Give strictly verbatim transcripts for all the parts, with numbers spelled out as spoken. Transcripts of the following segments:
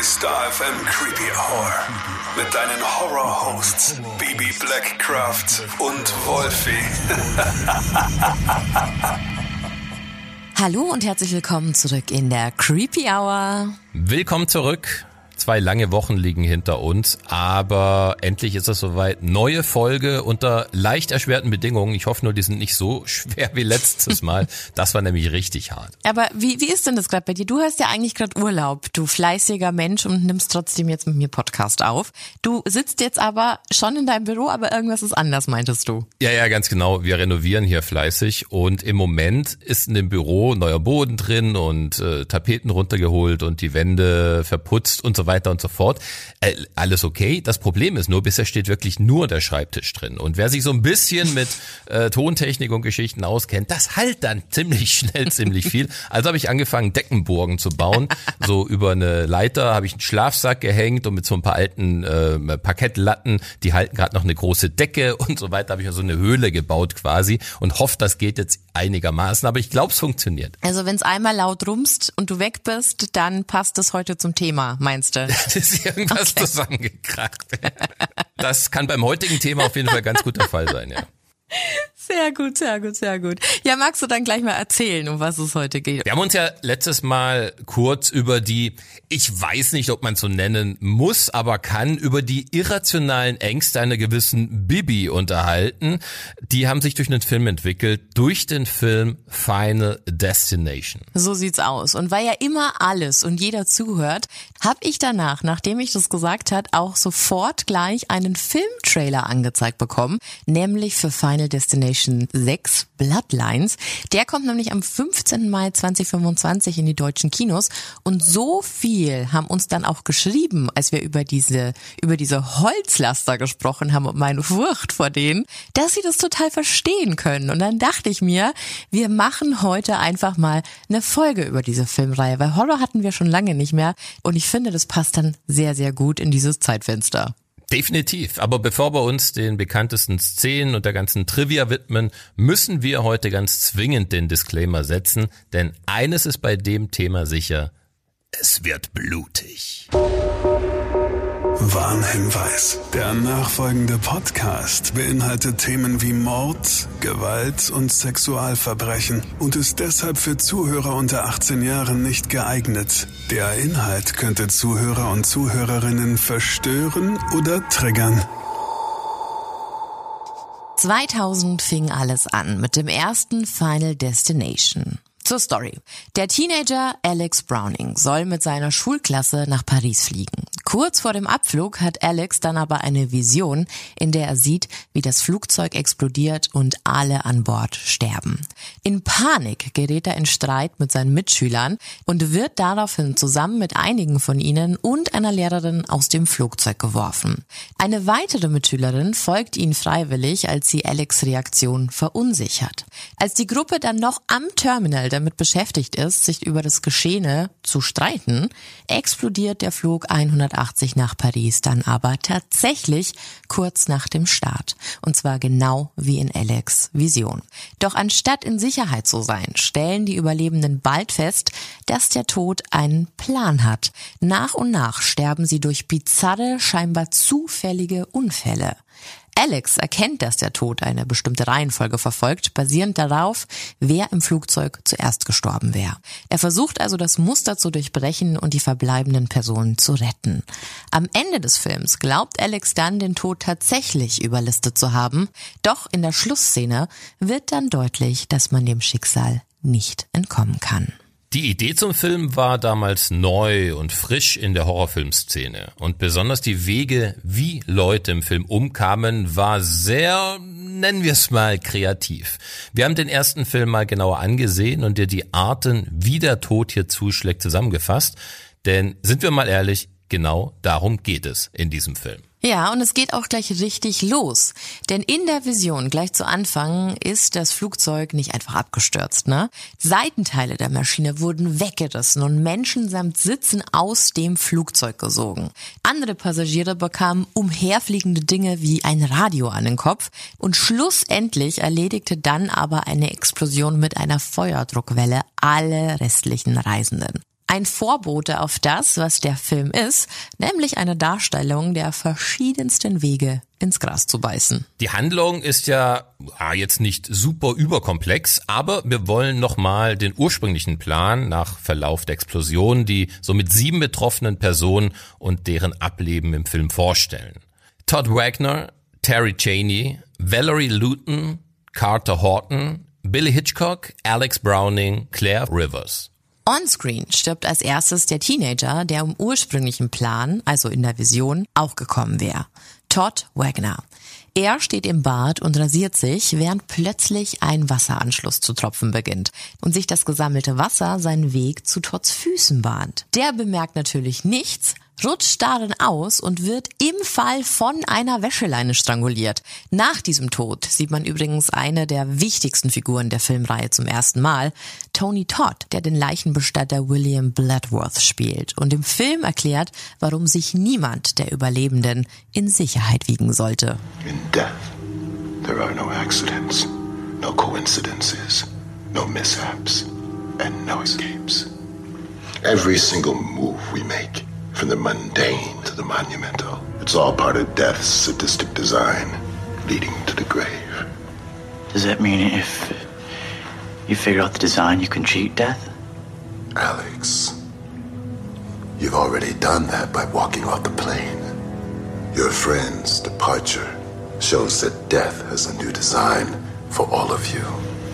Star F M Creepy Hour mit deinen Horror-Hosts Baby Blackcraft und Wolfie. Hallo und herzlich willkommen zurück in der Creepy Hour. Willkommen zurück. Zwei lange Wochen liegen hinter uns, aber endlich ist es soweit. Neue Folge unter leicht erschwerten Bedingungen. Ich hoffe nur, die sind nicht so schwer wie letztes Mal. Das war nämlich richtig hart. Aber wie, wie ist denn das gerade bei dir? Du hast ja eigentlich gerade Urlaub, du fleißiger Mensch, und nimmst trotzdem jetzt mit mir Podcast auf. Du sitzt jetzt aber schon in deinem Büro, aber irgendwas ist anders, meintest du? Ja, ja, ganz genau. Wir renovieren hier fleißig und im Moment ist in dem Büro neuer Boden drin und äh, Tapeten runtergeholt und die Wände verputzt und so weiter und so fort. Äh, alles okay. Das Problem ist nur, bisher steht wirklich nur der Schreibtisch drin. Und wer sich so ein bisschen mit äh, Tontechnik und Geschichten auskennt, das halt dann ziemlich schnell ziemlich viel. Also habe ich angefangen, Deckenburgen zu bauen. So über eine Leiter habe ich einen Schlafsack gehängt und mit so ein paar alten äh, Parkettlatten, die halten gerade noch eine große Decke und so weiter, habe ich so eine Höhle gebaut quasi und hoffe, das geht jetzt einigermaßen. Aber ich glaube, es funktioniert. Also wenn es einmal laut rumst und du weg bist, dann passt es heute zum Thema, meinst du? Das ist irgendwas okay. Zusammengekracht. Das kann beim heutigen Thema auf jeden Fall ganz gut der Fall sein, ja. Sehr gut, sehr gut, sehr gut. Ja, magst du dann gleich mal erzählen, um was es heute geht? Wir haben uns ja letztes Mal kurz über die, ich weiß nicht, ob man es so nennen muss, aber kann, über die irrationalen Ängste einer gewissen Bibi unterhalten. Die haben sich durch einen Film entwickelt, durch den Film Final Destination. So sieht's aus. Und weil ja immer alles und jeder zuhört, habe ich danach, nachdem ich das gesagt hat, auch sofort gleich einen Filmtrailer angezeigt bekommen, nämlich für Final Destination sechs Bloodlines. Der kommt nämlich am fünfzehnten Mai zweitausendfünfundzwanzig in die deutschen Kinos, und so viel haben uns dann auch geschrieben, als wir über diese über diese Holzlaster gesprochen haben und meine Furcht vor denen, dass sie das total verstehen können. Und dann dachte ich mir, wir machen heute einfach mal eine Folge über diese Filmreihe, weil Horror hatten wir schon lange nicht mehr, und ich finde, das passt dann sehr, sehr gut in dieses Zeitfenster. Definitiv, aber bevor wir uns den bekanntesten Szenen und der ganzen Trivia widmen, müssen wir heute ganz zwingend den Disclaimer setzen, denn eines ist bei dem Thema sicher: Es wird blutig. Warnhinweis: Der nachfolgende Podcast beinhaltet Themen wie Mord, Gewalt und Sexualverbrechen und ist deshalb für Zuhörer unter achtzehn Jahren nicht geeignet. Der Inhalt könnte Zuhörer und Zuhörerinnen verstören oder triggern. zweitausend fing alles an mit dem ersten Final Destination. Zur Story. Der Teenager Alex Browning soll mit seiner Schulklasse nach Paris fliegen. Kurz vor dem Abflug hat Alex dann aber eine Vision, in der er sieht, wie das Flugzeug explodiert und alle an Bord sterben. In Panik gerät er in Streit mit seinen Mitschülern und wird daraufhin zusammen mit einigen von ihnen und einer Lehrerin aus dem Flugzeug geworfen. Eine weitere Mitschülerin folgt ihnen freiwillig, als sie Alex' Reaktion verunsichert. Als die Gruppe dann noch am Terminal damit beschäftigt ist, sich über das Geschehene zu streiten, explodiert der Flug hundertachtzig nach Paris dann aber tatsächlich kurz nach dem Start. Und zwar genau wie in Alex' Vision. Doch anstatt in Sicherheit zu sein, stellen die Überlebenden bald fest, dass der Tod einen Plan hat. Nach und nach sterben sie durch bizarre, scheinbar zufällige Unfälle. Alex erkennt, dass der Tod eine bestimmte Reihenfolge verfolgt, basierend darauf, wer im Flugzeug zuerst gestorben wäre. Er versucht also, das Muster zu durchbrechen und die verbleibenden Personen zu retten. Am Ende des Films glaubt Alex dann, den Tod tatsächlich überlistet zu haben, doch in der Schlussszene wird dann deutlich, dass man dem Schicksal nicht entkommen kann. Die Idee zum Film war damals neu und frisch in der Horrorfilmszene. Und besonders die Wege, wie Leute im Film umkamen, war sehr, nennen wir es mal, kreativ. Wir haben den ersten Film mal genauer angesehen und dir die Arten, wie der Tod hier zuschlägt, zusammengefasst. Denn, sind wir mal ehrlich, genau darum geht es in diesem Film. Ja, und es geht auch gleich richtig los. Denn in der Vision gleich zu Anfang ist das Flugzeug nicht einfach abgestürzt, ne? Seitenteile der Maschine wurden weggerissen und Menschen samt Sitzen aus dem Flugzeug gesogen. Andere Passagiere bekamen umherfliegende Dinge wie ein Radio an den Kopf und schlussendlich erledigte dann aber eine Explosion mit einer Feuerdruckwelle alle restlichen Reisenden. Ein Vorbote auf das, was der Film ist, nämlich eine Darstellung der verschiedensten Wege, ins Gras zu beißen. Die Handlung ist ja ah, jetzt nicht super überkomplex, aber wir wollen nochmal den ursprünglichen Plan nach Verlauf der Explosion, die so mit sieben betroffenen Personen und deren Ableben im Film vorstellen. Todd Wagner, Terry Chaney, Valerie Luton, Carter Horton, Billy Hitchcock, Alex Browning, Claire Rivers. Onscreen stirbt als erstes der Teenager, der im ursprünglichen Plan, also in der Vision, auch gekommen wäre. Todd Wagner. Er steht im Bad und rasiert sich, während plötzlich ein Wasseranschluss zu tropfen beginnt und sich das gesammelte Wasser seinen Weg zu Todds Füßen bahnt. Der bemerkt natürlich nichts, rutscht darin aus und wird im Fall von einer Wäscheleine stranguliert. Nach diesem Tod sieht man übrigens eine der wichtigsten Figuren der Filmreihe zum ersten Mal, Tony Todd, der den Leichenbestatter William Bloodworth spielt und im Film erklärt, warum sich niemand der Überlebenden in Sicherheit wiegen sollte. In death, there are no accidents, no coincidences, no mishaps, and no escapes. Every single move we make, from the mundane to the monumental, it's all part of death's sadistic design, leading to the grave. Does that mean if you figure out the design, you can cheat death? Alex, you've already done that by walking off the plane. Your friend's departure shows that death has a new design for all of you.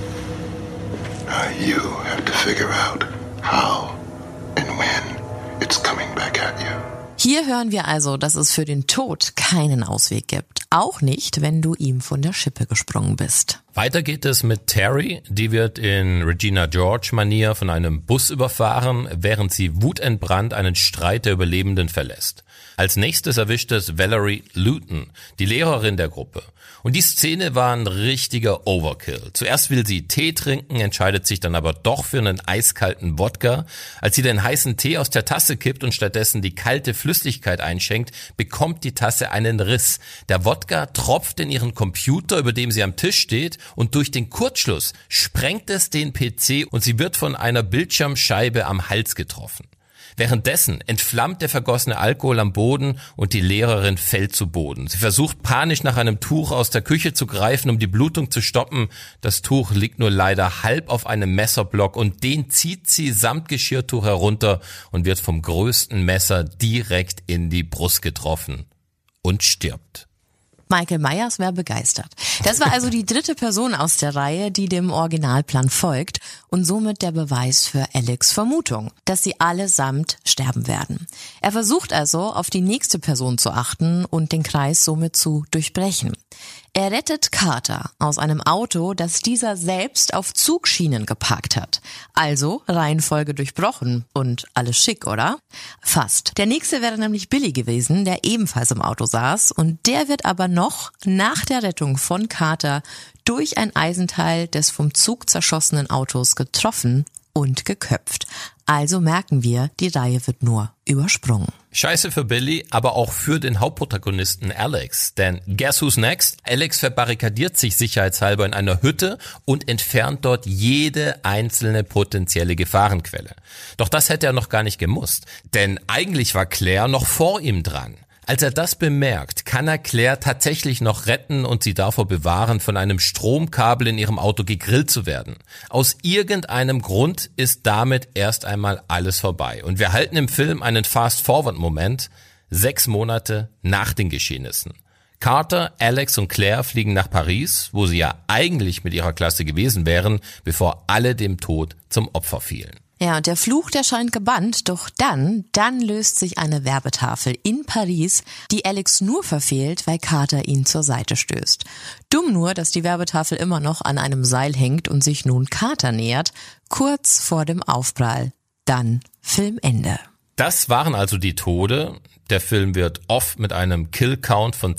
Now you have to figure out how and when it's coming back at you. Hier hören wir also, dass es für den Tod keinen Ausweg gibt. Auch nicht, wenn du ihm von der Schippe gesprungen bist. Weiter geht es mit Terry. Die wird in Regina George-Manier von einem Bus überfahren, während sie wutentbrannt einen Streit der Überlebenden verlässt. Als nächstes erwischt es Valerie Luton, die Lehrerin der Gruppe. Und die Szene war ein richtiger Overkill. Zuerst will sie Tee trinken, entscheidet sich dann aber doch für einen eiskalten Wodka. Als sie den heißen Tee aus der Tasse kippt und stattdessen die kalte Flüssigkeit einschenkt, bekommt die Tasse einen Riss. Der Wodka tropft in ihren Computer, über dem sie am Tisch steht, und durch den Kurzschluss sprengt es den P C und sie wird von einer Bildschirmscheibe am Hals getroffen. Währenddessen entflammt der vergossene Alkohol am Boden und die Lehrerin fällt zu Boden. Sie versucht panisch nach einem Tuch aus der Küche zu greifen, um die Blutung zu stoppen. Das Tuch liegt nur leider halb auf einem Messerblock und den zieht sie samt Geschirrtuch herunter und wird vom größten Messer direkt in die Brust getroffen und stirbt. Michael Myers wäre begeistert. Das war also die dritte Person aus der Reihe, die dem Originalplan folgt und somit der Beweis für Alex' Vermutung, dass sie allesamt sterben werden. Er versucht also, auf die nächste Person zu achten und den Kreis somit zu durchbrechen. Er rettet Carter aus einem Auto, das dieser selbst auf Zugschienen geparkt hat. Also Reihenfolge durchbrochen und alles schick, oder? Fast. Der nächste wäre nämlich Billy gewesen, der ebenfalls im Auto saß und der wird aber noch nach der Rettung von Carter durch ein Eisenteil des vom Zug zerschossenen Autos getroffen und geköpft. Also merken wir, die Reihe wird nur übersprungen. Scheiße für Billy, aber auch für den Hauptprotagonisten Alex. Denn guess who's next? Alex verbarrikadiert sich sicherheitshalber in einer Hütte und entfernt dort jede einzelne potenzielle Gefahrenquelle. Doch das hätte er noch gar nicht gemusst. Denn eigentlich war Claire noch vor ihm dran. Als er das bemerkt, kann er Claire tatsächlich noch retten und sie davor bewahren, von einem Stromkabel in ihrem Auto gegrillt zu werden. Aus irgendeinem Grund ist damit erst einmal alles vorbei. Und wir halten im Film einen Fast-Forward-Moment, sechs Monate nach den Geschehnissen. Carter, Alex und Claire fliegen nach Paris, wo sie ja eigentlich mit ihrer Klasse gewesen wären, bevor alle dem Tod zum Opfer fielen. Ja, und der Fluch, der scheint gebannt, doch dann, dann löst sich eine Werbetafel in Paris, die Alex nur verfehlt, weil Carter ihn zur Seite stößt. Dumm nur, dass die Werbetafel immer noch an einem Seil hängt und sich nun Carter nähert, kurz vor dem Aufprall. Dann Filmende. Das waren also die Tode. Der Film wird oft mit einem Kill-Count von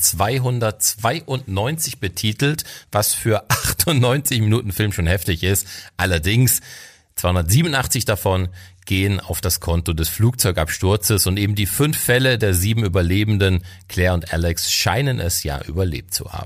zweihundertzweiundneunzig betitelt, was für achtundneunzig Minuten Film schon heftig ist. Allerdings zweihundertsiebenundachtzig davon gehen auf das Konto des Flugzeugabsturzes und eben die fünf Fälle der sieben Überlebenden, Claire und Alex, scheinen es ja überlebt zu haben.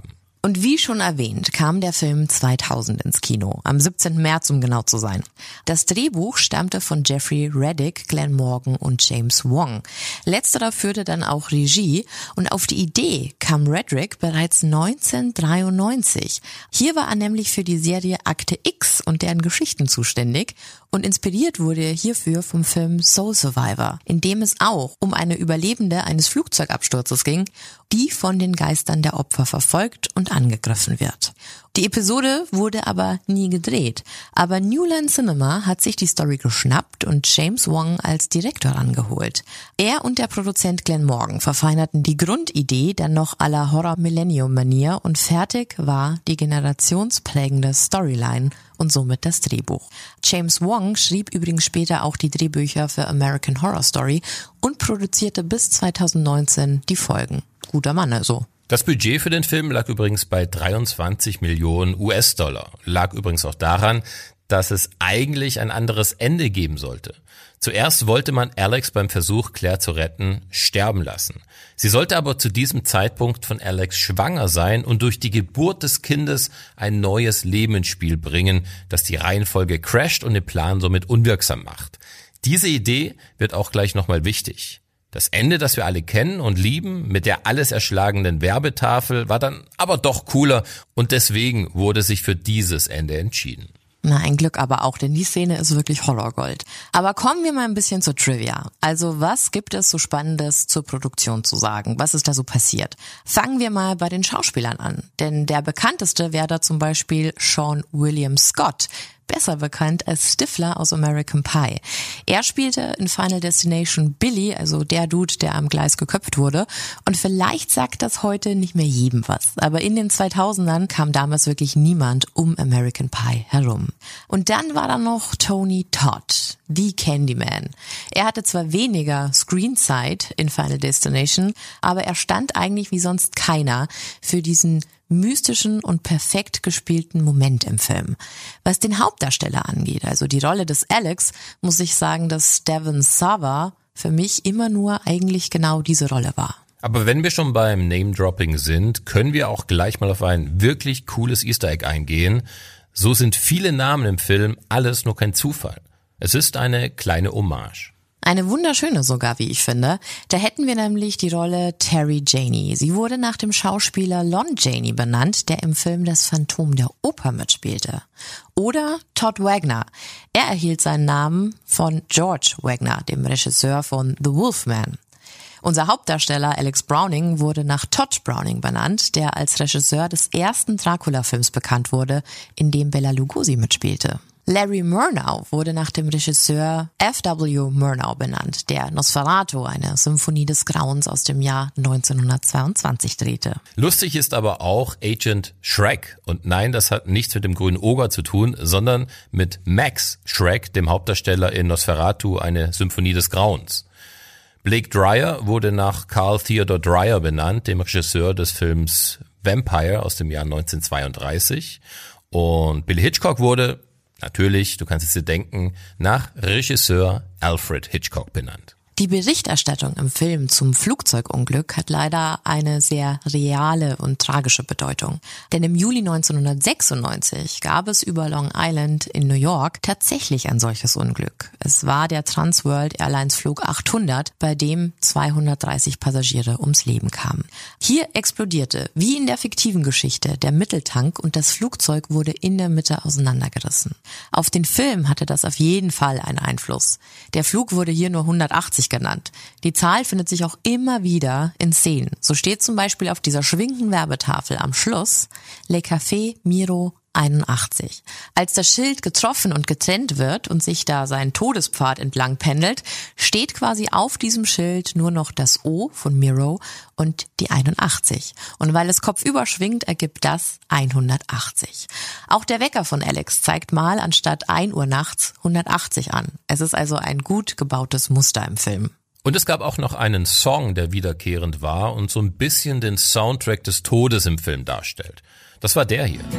Und wie schon erwähnt, kam der Film zweitausend ins Kino, am siebzehnten März, um genau zu sein. Das Drehbuch stammte von Jeffrey Reddick, Glenn Morgan und James Wong. Letzterer führte dann auch Regie und auf die Idee kam Reddick bereits neunzehnhundertdreiundneunzig. Hier war er nämlich für die Serie Akte X und deren Geschichten zuständig und inspiriert wurde er hierfür vom Film Soul Survivor, in dem es auch um eine Überlebende eines Flugzeugabsturzes ging, die von den Geistern der Opfer verfolgt und angegriffen wird. Die Episode wurde aber nie gedreht, aber New Line Cinema hat sich die Story geschnappt und James Wong als Direktor angeholt. Er und der Produzent Glenn Morgan verfeinerten die Grundidee dann noch à la Horror-Millennium-Manier und fertig war die generationsprägende Storyline und somit das Drehbuch. James Wong schrieb übrigens später auch die Drehbücher für American Horror Story und produzierte bis zweitausendneunzehn die Folgen. Guter Mann also. Das Budget für den Film lag übrigens bei dreiundzwanzig Millionen U S-Dollar. Lag übrigens auch daran, dass es eigentlich ein anderes Ende geben sollte. Zuerst wollte man Alex beim Versuch, Claire zu retten, sterben lassen. Sie sollte aber zu diesem Zeitpunkt von Alex schwanger sein und durch die Geburt des Kindes ein neues Leben ins Spiel bringen, das die Reihenfolge crasht und den Plan somit unwirksam macht. Diese Idee wird auch gleich nochmal wichtig. Das Ende, das wir alle kennen und lieben, mit der alles erschlagenden Werbetafel, war dann aber doch cooler und deswegen wurde sich für dieses Ende entschieden. Na, ein Glück aber auch, denn die Szene ist wirklich Horrorgold. Aber kommen wir mal ein bisschen zur Trivia. Also was gibt es so Spannendes zur Produktion zu sagen? Was ist da so passiert? Fangen wir mal bei den Schauspielern an. Denn der bekannteste wäre da zum Beispiel Sean William Scott, besser bekannt als Stifler aus American Pie. Er spielte in Final Destination Billy, also der Dude, der am Gleis geköpft wurde. Und vielleicht sagt das heute nicht mehr jedem was. Aber in den zweitausendern kam damals wirklich niemand um American Pie herum. Und dann war da noch Tony Todd, the Candyman. Er hatte zwar weniger Screenzeit in Final Destination, aber er stand eigentlich wie sonst keiner für diesen mystischen und perfekt gespielten Moment im Film. Was den Hauptdarsteller angeht, also die Rolle des Alex, muss ich sagen, dass Devon Sawa für mich immer nur eigentlich genau diese Rolle war. Aber wenn wir schon beim Name-Dropping sind, können wir auch gleich mal auf ein wirklich cooles Easter Egg eingehen. So sind viele Namen im Film alles nur kein Zufall. Es ist eine kleine Hommage. Eine wunderschöne sogar, wie ich finde. Da hätten wir nämlich die Rolle Terry Janey. Sie wurde nach dem Schauspieler Lon Janey benannt, der im Film Das Phantom der Oper mitspielte. Oder Todd Wagner. Er erhielt seinen Namen von George Wagner, dem Regisseur von The Wolfman. Unser Hauptdarsteller Alex Browning wurde nach Todd Browning benannt, der als Regisseur des ersten Dracula-Films bekannt wurde, in dem Bela Lugosi mitspielte. Larry Murnau wurde nach dem Regisseur F W Murnau benannt, der Nosferatu, eine Symphonie des Grauens aus dem Jahr neunzehnhundertzweiundzwanzig drehte. Lustig ist aber auch Agent Schreck. Und nein, das hat nichts mit dem grünen Oger zu tun, sondern mit Max Schreck, dem Hauptdarsteller in Nosferatu, eine Symphonie des Grauens. Blake Dreyer wurde nach Carl Theodor Dreyer benannt, dem Regisseur des Films Vampire aus dem Jahr neunzehnhundertzweiunddreißig. Und Billy Hitchcock wurde, natürlich, du kannst es dir denken, nach Regisseur Alfred Hitchcock benannt. Die Berichterstattung im Film zum Flugzeugunglück hat leider eine sehr reale und tragische Bedeutung. Denn im Juli neunzehnhundertsechsundneunzig gab es über Long Island in New York tatsächlich ein solches Unglück. Es war der Trans World Airlines Flug achthundert, bei dem zweihundertdreißig Passagiere ums Leben kamen. Hier explodierte, wie in der fiktiven Geschichte, der Mitteltank und das Flugzeug wurde in der Mitte auseinandergerissen. Auf den Film hatte das auf jeden Fall einen Einfluss. Der Flug wurde hier nur hundertachtzig genannt. Die Zahl findet sich auch immer wieder in Szenen. So steht zum Beispiel auf dieser schwingenden Werbetafel am Schluss Le Café Miro einundachtzig. Als das Schild getroffen und getrennt wird und sich da sein Todespfad entlang pendelt, steht quasi auf diesem Schild nur noch das O von Miro und die einundachtzig. Und weil es kopfüber schwingt, ergibt das hundertachtzig. Auch der Wecker von Alex zeigt mal anstatt ein Uhr nachts hundertachtzig an. Es ist also ein gut gebautes Muster im Film. Und es gab auch noch einen Song, der wiederkehrend war und so ein bisschen den Soundtrack des Todes im Film darstellt. Das war der hier.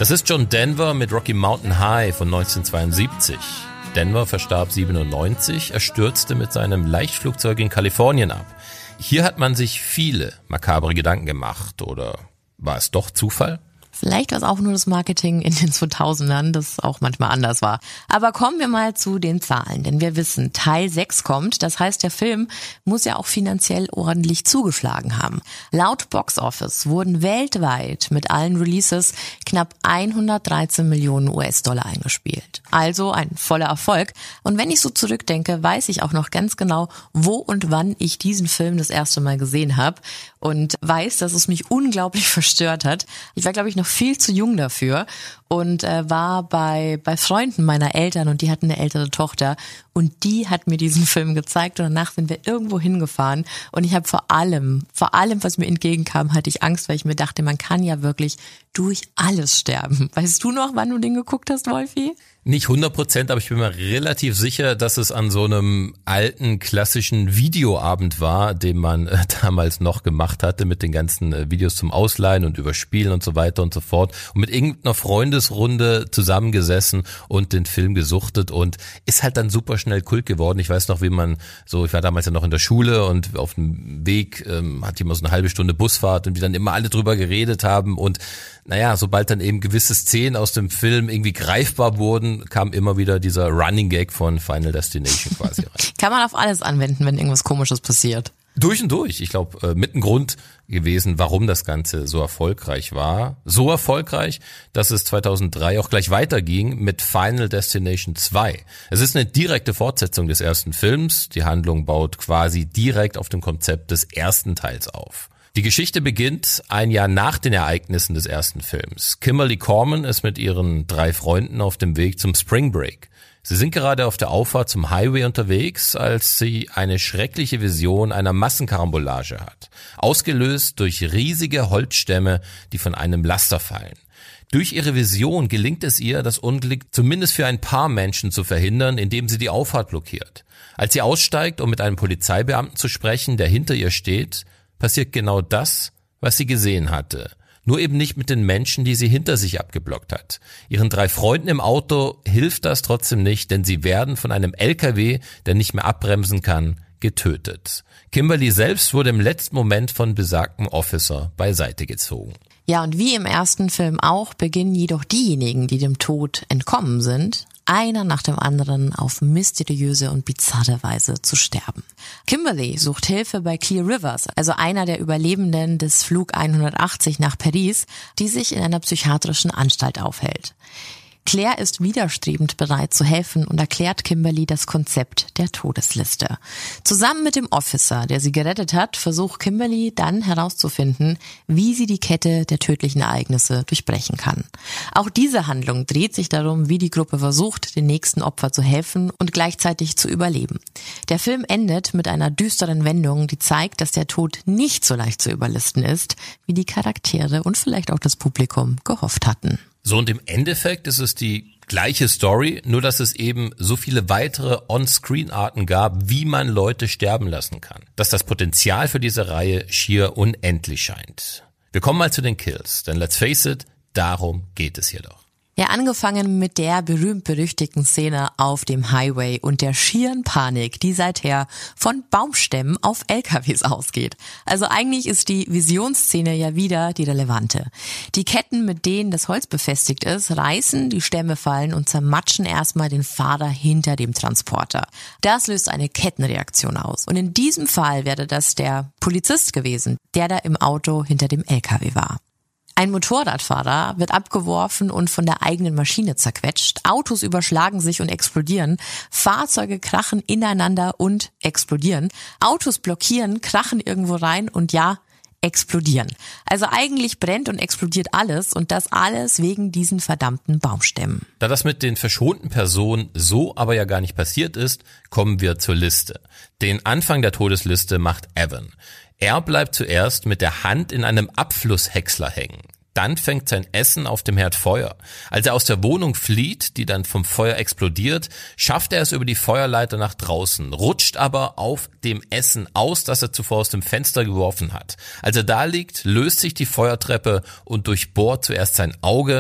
Das ist John Denver mit Rocky Mountain High von neunzehnhundertzweiundsiebzig. Denver verstarb siebenundneunzig, er stürzte mit seinem Leichtflugzeug in Kalifornien ab. Hier hat man sich viele makabre Gedanken gemacht, oder war es doch Zufall? Vielleicht war es auch nur das Marketing in den zweitausendern, das auch manchmal anders war. Aber kommen wir mal zu den Zahlen, denn wir wissen, Teil sechs kommt. Das heißt, der Film muss ja auch finanziell ordentlich zugeschlagen haben. Laut Box Office wurden weltweit mit allen Releases knapp hundertdreizehn Millionen U S-Dollar eingespielt. Also ein voller Erfolg. Und wenn ich so zurückdenke, weiß ich auch noch ganz genau, wo und wann ich diesen Film das erste Mal gesehen habe. Und weiß, dass es mich unglaublich verstört hat. Ich war, glaube ich, noch viel zu jung dafür und äh, war bei bei Freunden meiner Eltern und die hatten eine ältere Tochter und die hat mir diesen Film gezeigt und danach sind wir irgendwo hingefahren und ich habe vor allem, vor allem, was mir entgegenkam, hatte ich Angst, weil ich mir dachte, man kann ja wirklich durch alles sterben. Weißt du noch, wann du den geguckt hast, Wolfi? Nicht hundert Prozent, aber ich bin mir relativ sicher, dass es an so einem alten klassischen Videoabend war, den man äh, damals noch gemacht hatte mit den ganzen äh, Videos zum Ausleihen und Überspielen und so weiter und so fort und mit irgendeiner Freundesrunde zusammengesessen und den Film gesuchtet und ist halt dann super schnell Kult geworden. Ich weiß noch, wie man so, ich war damals ja noch in der Schule und auf dem Weg ähm, hatte ich immer so eine halbe Stunde Busfahrt und wir dann immer alle drüber geredet haben und naja, sobald dann eben gewisse Szenen aus dem Film irgendwie greifbar wurden, kam immer wieder dieser Running Gag von Final Destination quasi rein. Kann man auf alles anwenden, wenn irgendwas Komisches passiert. Durch und durch. Ich glaube, äh, mit ein Grund gewesen, warum das Ganze so erfolgreich war. So erfolgreich, dass es zweitausenddrei auch gleich weiterging mit Final Destination zwei. Es ist eine direkte Fortsetzung des ersten Films. Die Handlung baut quasi direkt auf dem Konzept des ersten Teils auf. Die Geschichte beginnt ein Jahr nach den Ereignissen des ersten Films. Kimberly Corman ist mit ihren drei Freunden auf dem Weg zum Spring Break. Sie sind gerade auf der Auffahrt zum Highway unterwegs, als sie eine schreckliche Vision einer Massenkarambolage hat. Ausgelöst durch riesige Holzstämme, die von einem Laster fallen. Durch ihre Vision gelingt es ihr, das Unglück zumindest für ein paar Menschen zu verhindern, indem sie die Auffahrt blockiert. Als sie aussteigt, um mit einem Polizeibeamten zu sprechen, der hinter ihr steht, passiert genau das, was sie gesehen hatte. Nur eben nicht mit den Menschen, die sie hinter sich abgeblockt hat. Ihren drei Freunden im Auto hilft das trotzdem nicht, denn sie werden von einem L K W, der nicht mehr abbremsen kann, getötet. Kimberly selbst wurde im letzten Moment von besagtem Officer beiseite gezogen. Ja, und wie im ersten Film auch, beginnen jedoch diejenigen, die dem Tod entkommen sind, einer nach dem anderen auf mysteriöse und bizarre Weise zu sterben. Kimberly sucht Hilfe bei Clear Rivers, also einer der Überlebenden des Flug hundertachtzig nach Paris, die sich in einer psychiatrischen Anstalt aufhält. Claire ist widerstrebend bereit zu helfen und erklärt Kimberly das Konzept der Todesliste. Zusammen mit dem Officer, der sie gerettet hat, versucht Kimberly dann herauszufinden, wie sie die Kette der tödlichen Ereignisse durchbrechen kann. Auch diese Handlung dreht sich darum, wie die Gruppe versucht, den nächsten Opfer zu helfen und gleichzeitig zu überleben. Der Film endet mit einer düsteren Wendung, die zeigt, dass der Tod nicht so leicht zu überlisten ist, wie die Charaktere und vielleicht auch das Publikum gehofft hatten. So, und im Endeffekt ist es die gleiche Story, nur dass es eben so viele weitere On-Screen-Arten gab, wie man Leute sterben lassen kann. Dass das Potenzial für diese Reihe schier unendlich scheint. Wir kommen mal zu den Kills, denn let's face it, darum geht es hier doch. Ja, angefangen mit der berühmt-berüchtigten Szene auf dem Highway und der schieren Panik, die seither von Baumstämmen auf L K Ws ausgeht. Also eigentlich ist die Visionsszene ja wieder die relevante. Die Ketten, mit denen das Holz befestigt ist, reißen, die Stämme fallen und zermatschen erstmal den Fahrer hinter dem Transporter. Das löst eine Kettenreaktion aus. Und in diesem Fall wäre das der Polizist gewesen, der da im Auto hinter dem L K W war. Ein Motorradfahrer wird abgeworfen und von der eigenen Maschine zerquetscht. Autos überschlagen sich und explodieren. Fahrzeuge krachen ineinander und explodieren. Autos blockieren, krachen irgendwo rein und ja, explodieren. Also eigentlich brennt und explodiert alles und das alles wegen diesen verdammten Baumstämmen. Da das mit den verschonten Personen so aber ja gar nicht passiert ist, kommen wir zur Liste. Den Anfang der Todesliste macht Evan. Er bleibt zuerst mit der Hand in einem Abflusshäcksler hängen. Dann fängt sein Essen auf dem Herd Feuer. Als er aus der Wohnung flieht, die dann vom Feuer explodiert, schafft er es über die Feuerleiter nach draußen, rutscht aber auf dem Essen aus, das er zuvor aus dem Fenster geworfen hat. Als er da liegt, löst sich die Feuertreppe und durchbohrt zuerst sein Auge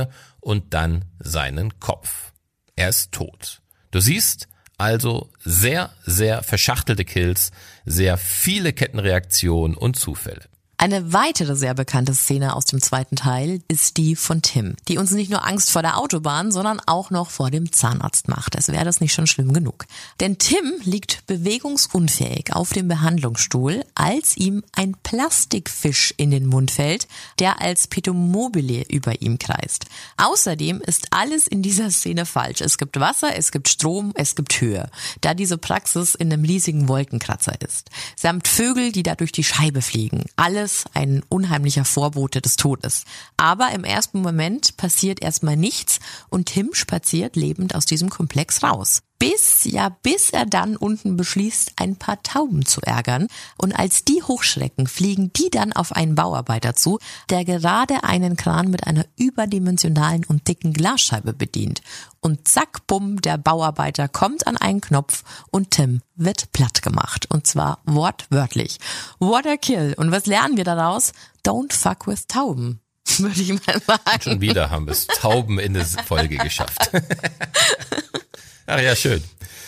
und dann seinen Kopf. Er ist tot. Du siehst also sehr, sehr verschachtelte Kills, sehr viele Kettenreaktionen und Zufälle. Eine weitere sehr bekannte Szene aus dem zweiten Teil ist die von Tim, die uns nicht nur Angst vor der Autobahn, sondern auch noch vor dem Zahnarzt macht. Es wäre das nicht schon schlimm genug. Denn Tim liegt bewegungsunfähig auf dem Behandlungsstuhl, als ihm ein Plastikfisch in den Mund fällt, der als Perpetuum mobile über ihm kreist. Außerdem ist alles in dieser Szene falsch. Es gibt Wasser, es gibt Strom, es gibt Höhe, da diese Praxis in einem riesigen Wolkenkratzer ist. Samt Vögel, die da durch die Scheibe fliegen. Alles ein unheimlicher Vorbote des Todes. Aber im ersten Moment passiert erstmal nichts und Tim spaziert lebend aus diesem Komplex raus. Bis, ja, bis er dann unten beschließt, ein paar Tauben zu ärgern. Und als die hochschrecken, fliegen die dann auf einen Bauarbeiter zu, der gerade einen Kran mit einer überdimensionalen und dicken Glasscheibe bedient. Und zack, bumm, der Bauarbeiter kommt an einen Knopf und Tim wird platt gemacht. Und zwar wortwörtlich. What a kill. Und was lernen wir daraus? Don't fuck with Tauben. Würde ich mal sagen. Schon wieder haben wir es Tauben in der Folge geschafft. Ach ja, schön.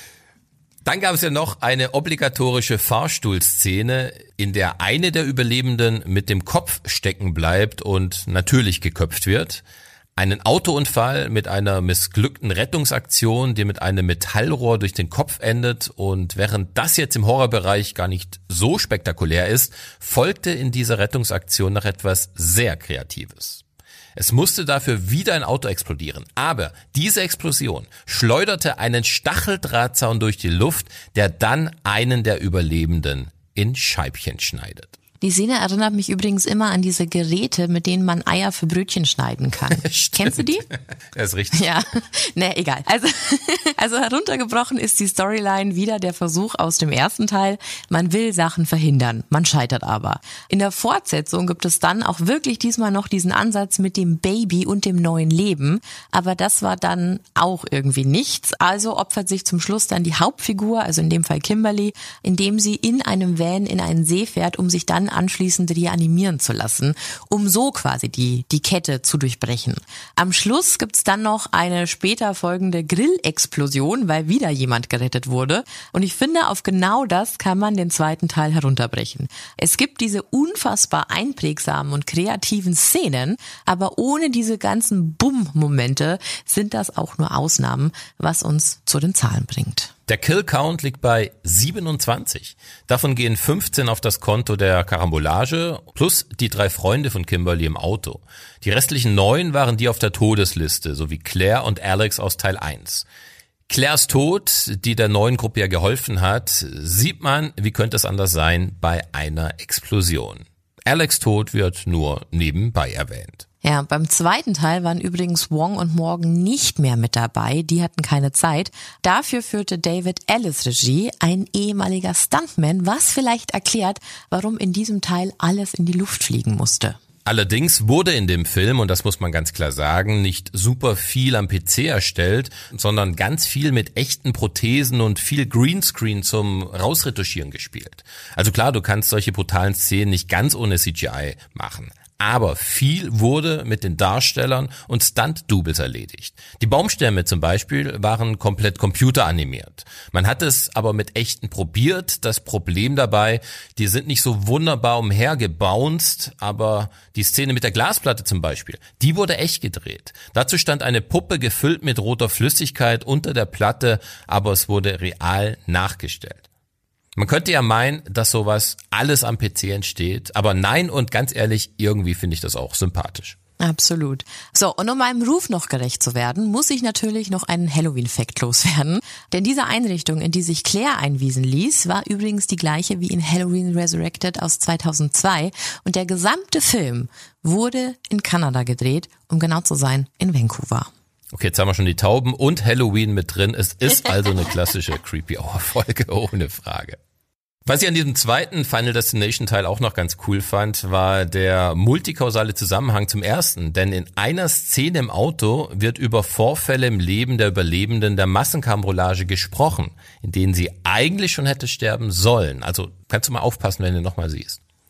Dann gab es ja noch eine obligatorische Fahrstuhlszene, in der eine der Überlebenden mit dem Kopf stecken bleibt und natürlich geköpft wird. Einen Autounfall mit einer missglückten Rettungsaktion, die mit einem Metallrohr durch den Kopf endet. Und während das jetzt im Horrorbereich gar nicht so spektakulär ist, folgte in dieser Rettungsaktion noch etwas sehr Kreatives. Es musste dafür wieder ein Auto explodieren, aber diese Explosion schleuderte einen Stacheldrahtzaun durch die Luft, der dann einen der Überlebenden in Scheibchen schneidet. Die Szene erinnert mich übrigens immer an diese Geräte, mit denen man Eier für Brötchen schneiden kann. Kennst du die? Das ist richtig. Ja, ne, egal. Also, also heruntergebrochen ist die Storyline wieder der Versuch aus dem ersten Teil. Man will Sachen verhindern, man scheitert aber. In der Fortsetzung gibt es dann auch wirklich diesmal noch diesen Ansatz mit dem Baby und dem neuen Leben. Aber das war dann auch irgendwie nichts. Also opfert sich zum Schluss dann die Hauptfigur, also in dem Fall Kimberly, indem sie in einem Van in einen See fährt, um sich dann anschließend reanimieren zu lassen, um so quasi die die Kette zu durchbrechen. Am Schluss gibt's dann noch eine später folgende Grillexplosion, weil wieder jemand gerettet wurde. Und ich finde, auf genau das kann man den zweiten Teil herunterbrechen. Es gibt diese unfassbar einprägsamen und kreativen Szenen, aber ohne diese ganzen Bumm-Momente sind das auch nur Ausnahmen, was uns zu den Zahlen bringt. Der Kill-Count liegt bei siebenundzwanzig. Davon gehen fünfzehn auf das Konto der Karambolage plus die drei Freunde von Kimberly im Auto. Die restlichen neun waren die auf der Todesliste, sowie Claire und Alex aus Teil eins. Claires Tod, die der neuen Gruppe ja geholfen hat, sieht man, wie könnte es anders sein, bei einer Explosion. Alex' Tod wird nur nebenbei erwähnt. Ja, beim zweiten Teil waren übrigens Wong und Morgan nicht mehr mit dabei, die hatten keine Zeit. Dafür führte David Ellis Regie, ein ehemaliger Stuntman, was vielleicht erklärt, warum in diesem Teil alles in die Luft fliegen musste. Allerdings wurde in dem Film, und das muss man ganz klar sagen, nicht super viel am P C erstellt, sondern ganz viel mit echten Prothesen und viel Greenscreen zum Rausretuschieren gespielt. Also klar, du kannst solche brutalen Szenen nicht ganz ohne C G I machen. Aber viel wurde mit den Darstellern und Stunt-Doubles erledigt. Die Baumstämme zum Beispiel waren komplett computeranimiert. Man hat es aber mit echten probiert. Das Problem dabei, die sind nicht so wunderbar umhergebounced, aber die Szene mit der Glasplatte zum Beispiel, die wurde echt gedreht. Dazu stand eine Puppe gefüllt mit roter Flüssigkeit unter der Platte, aber es wurde real nachgestellt. Man könnte ja meinen, dass sowas alles am P C entsteht, aber nein, und ganz ehrlich, irgendwie finde ich das auch sympathisch. Absolut. So, und um meinem Ruf noch gerecht zu werden, muss ich natürlich noch einen Halloween-Fact loswerden. Denn diese Einrichtung, in die sich Claire einwiesen ließ, war übrigens die gleiche wie in Halloween Resurrected aus zweitausendzwei. Und der gesamte Film wurde in Kanada gedreht, um genau zu sein, in Vancouver. Okay, jetzt haben wir schon die Tauben und Halloween mit drin. Es ist also eine klassische Creepy-Hour-Folge, ohne Frage. Was ich an diesem zweiten Final Destination Teil auch noch ganz cool fand, war der multikausale Zusammenhang zum ersten. Denn in einer Szene im Auto wird über Vorfälle im Leben der Überlebenden der Massenkarambolage gesprochen, in denen sie eigentlich schon hätte sterben sollen. Also kannst du mal aufpassen, wenn du nochmal siehst.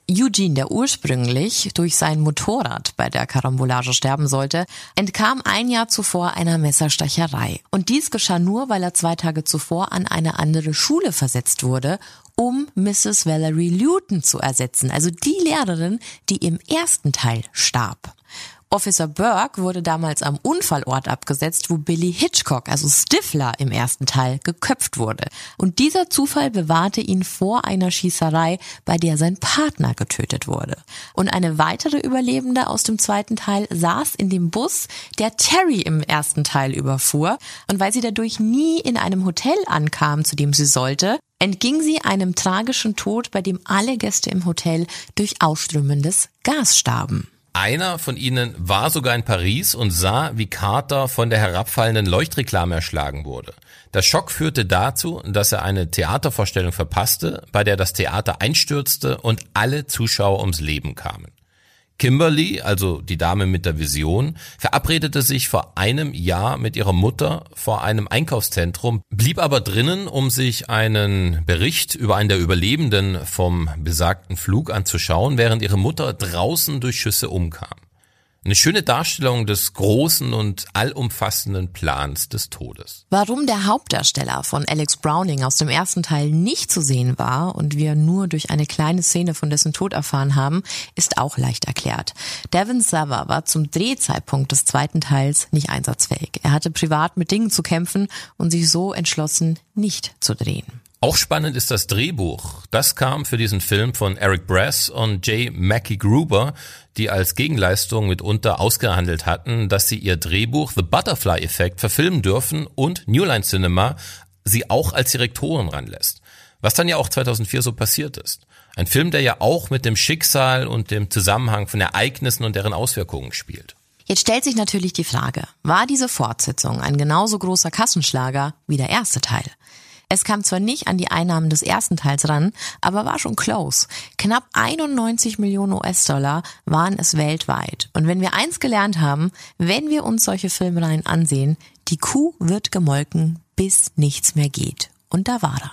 Eugene, der ursprünglich durch sein Motorrad bei der Karambolage sterben sollte, entkam ein Jahr zuvor einer Messerstecherei. Und dies geschah nur, weil er zwei Tage zuvor an eine andere Schule versetzt wurde, um Misses Valerie Luton zu ersetzen, also die Lehrerin, die im ersten Teil starb. Officer Burke wurde damals am Unfallort abgesetzt, wo Billy Hitchcock, also Stifler, im ersten Teil geköpft wurde. Und dieser Zufall bewahrte ihn vor einer Schießerei, bei der sein Partner getötet wurde. Und eine weitere Überlebende aus dem zweiten Teil saß in dem Bus, der Terry im ersten Teil überfuhr. Und weil sie dadurch nie in einem Hotel ankam, zu dem sie sollte, entging sie einem tragischen Tod, bei dem alle Gäste im Hotel durch ausströmendes Gas starben. Einer von ihnen war sogar in Paris und sah, wie Carter von der herabfallenden Leuchtreklame erschlagen wurde. Der Schock führte dazu, dass er eine Theatervorstellung verpasste, bei der das Theater einstürzte und alle Zuschauer ums Leben kamen. Kimberly, also die Dame mit der Vision, verabredete sich vor einem Jahr mit ihrer Mutter vor einem Einkaufszentrum, blieb aber drinnen, um sich einen Bericht über einen der Überlebenden vom besagten Flug anzuschauen, während ihre Mutter draußen durch Schüsse umkam. Eine schöne Darstellung des großen und allumfassenden Plans des Todes. Warum der Hauptdarsteller von Alex Browning aus dem ersten Teil nicht zu sehen war und wir nur durch eine kleine Szene von dessen Tod erfahren haben, ist auch leicht erklärt. Devon Sawa war zum Drehzeitpunkt des zweiten Teils nicht einsatzfähig. Er hatte privat mit Dingen zu kämpfen und sich so entschlossen, nicht zu drehen. Auch spannend ist das Drehbuch. Das kam für diesen Film von Eric Brass und J. Mackie Gruber, die als Gegenleistung mitunter ausgehandelt hatten, dass sie ihr Drehbuch The Butterfly Effect verfilmen dürfen und New Line Cinema sie auch als Direktoren ranlässt. Was dann ja auch zweitausendvier so passiert ist. Ein Film, der ja auch mit dem Schicksal und dem Zusammenhang von Ereignissen und deren Auswirkungen spielt. Jetzt stellt sich natürlich die Frage, war diese Fortsetzung ein genauso großer Kassenschlager wie der erste Teil? Es kam zwar nicht an die Einnahmen des ersten Teils ran, aber war schon close. Knapp einundneunzig Millionen U S-Dollar waren es weltweit. Und wenn wir eins gelernt haben, wenn wir uns solche Filmreihen ansehen, die Kuh wird gemolken, bis nichts mehr geht. Und da war er.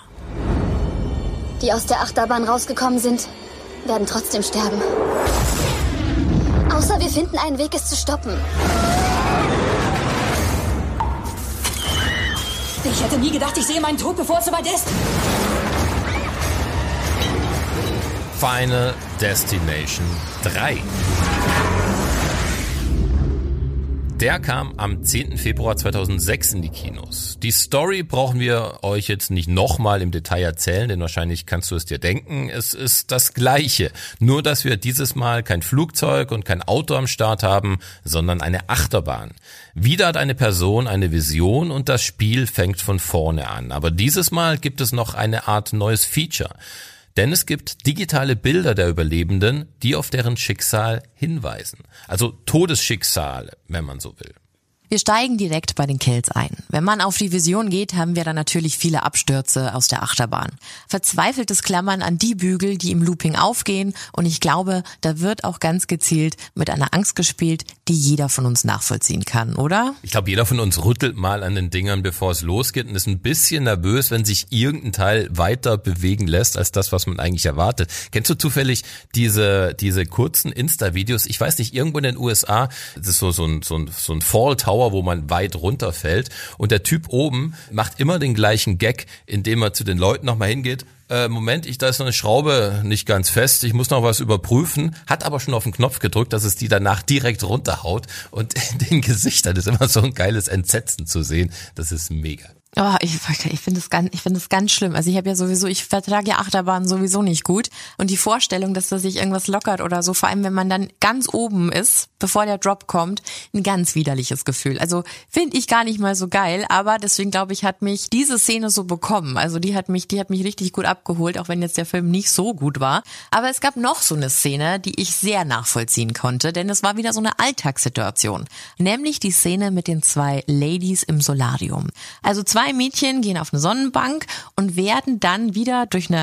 Die aus der Achterbahn rausgekommen sind, werden trotzdem sterben. Außer wir finden einen Weg, es zu stoppen. Ich hätte nie gedacht, ich sehe meinen Tod, bevor es soweit ist. Final Destination drei. Der kam am zehnten Februar zweitausendsechs in die Kinos. Die Story brauchen wir euch jetzt nicht nochmal im Detail erzählen, denn wahrscheinlich kannst du es dir denken. Es ist das Gleiche, nur dass wir dieses Mal kein Flugzeug und kein Auto am Start haben, sondern eine Achterbahn. Wieder hat eine Person eine Vision und das Spiel fängt von vorne an. Aber dieses Mal gibt es noch eine Art neues Feature. Denn es gibt digitale Bilder der Überlebenden, die auf deren Schicksal hinweisen. Also Todesschicksale, wenn man so will. Wir steigen direkt bei den Kills ein. Wenn man auf die Vision geht, haben wir dann natürlich viele Abstürze aus der Achterbahn. Verzweifeltes Klammern an die Bügel, die im Looping aufgehen. Und ich glaube, da wird auch ganz gezielt mit einer Angst gespielt, die jeder von uns nachvollziehen kann, oder? Ich glaube, jeder von uns rüttelt mal an den Dingern, bevor es losgeht und ist ein bisschen nervös, wenn sich irgendein Teil weiter bewegen lässt, als das, was man eigentlich erwartet. Kennst du zufällig diese diese kurzen Insta-Videos? Ich weiß nicht, irgendwo in den U S A, das ist so, so ein, so ein, so ein Fall Tower, wo man weit runterfällt und der Typ oben macht immer den gleichen Gag, indem er zu den Leuten nochmal hingeht. Äh, Moment, ich da ist noch eine Schraube nicht ganz fest, ich muss noch was überprüfen, hat aber schon auf den Knopf gedrückt, dass es die danach direkt runterhaut und in den Gesichtern ist immer so ein geiles Entsetzen zu sehen. Das ist mega. Oh, ich, ich finde das ganz, ich finde das ganz schlimm. Also ich habe ja sowieso, ich vertrage ja Achterbahnen sowieso nicht gut. Und die Vorstellung, dass da sich irgendwas lockert oder so, vor allem wenn man dann ganz oben ist, bevor der Drop kommt, ein ganz widerliches Gefühl. Also finde ich gar nicht mal so geil, aber deswegen glaube ich, hat mich diese Szene so bekommen. Also die hat mich, die hat mich richtig gut abgeholt, auch wenn jetzt der Film nicht so gut war. Aber es gab noch so eine Szene, die ich sehr nachvollziehen konnte, denn es war wieder so eine Alltagssituation. Nämlich die Szene mit den zwei Ladies im Solarium. Also zwei Zwei Mädchen gehen auf eine Sonnenbank und werden dann wieder durch eine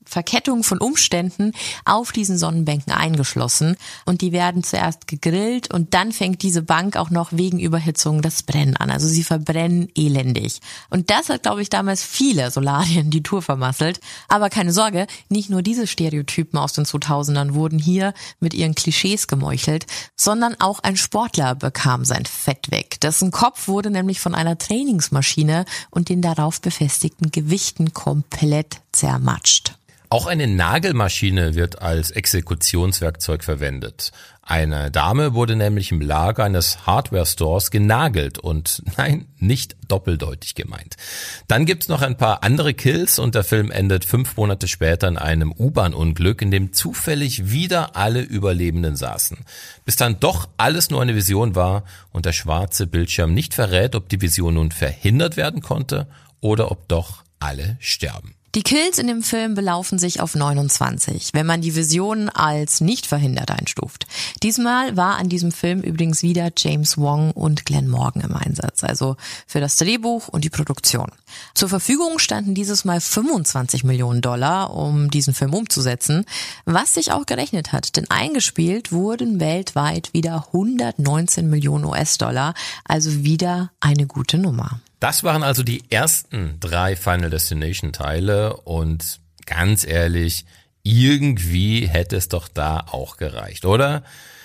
Verkettung von Umständen auf diesen Sonnenbänken eingeschlossen und die werden zuerst gegrillt und dann fängt diese Bank auch noch wegen Überhitzung das Brennen an. Also sie verbrennen elendig. Und das hat, glaube ich, damals viele Solarien die Tour vermasselt. Aber keine Sorge, nicht nur diese Stereotypen aus den zweitausendern wurden hier mit ihren Klischees gemeuchelt, sondern auch ein Sportler bekam sein Fett weg. Dessen Kopf wurde nämlich von einer Trainingsmaschine und den darauf befestigten Gewichten komplett zermatscht. Auch eine Nagelmaschine wird als Exekutionswerkzeug verwendet. Eine Dame wurde nämlich im Lager eines Hardware-Stores genagelt und nein, nicht doppeldeutig gemeint. Dann gibt's noch ein paar andere Kills und der Film endet fünf Monate später in einem U-Bahn-Unglück, in dem zufällig wieder alle Überlebenden saßen. Bis dann doch alles nur eine Vision war und der schwarze Bildschirm nicht verrät, ob die Vision nun verhindert werden konnte oder ob doch alle sterben. Die Kills in dem Film belaufen sich auf neunundzwanzig, wenn man die Vision als nicht verhindert einstuft. Diesmal war an diesem Film übrigens wieder James Wong und Glenn Morgan im Einsatz, also für das Drehbuch und die Produktion. Zur Verfügung standen dieses Mal fünfundzwanzig Millionen Dollar, um diesen Film umzusetzen, was sich auch gerechnet hat, denn eingespielt wurden weltweit wieder hundertneunzehn Millionen U S-Dollar, also wieder eine gute Nummer. Das waren also die ersten drei Final Destination Teile und ganz ehrlich, irgendwie hätte es doch da auch gereicht, oder?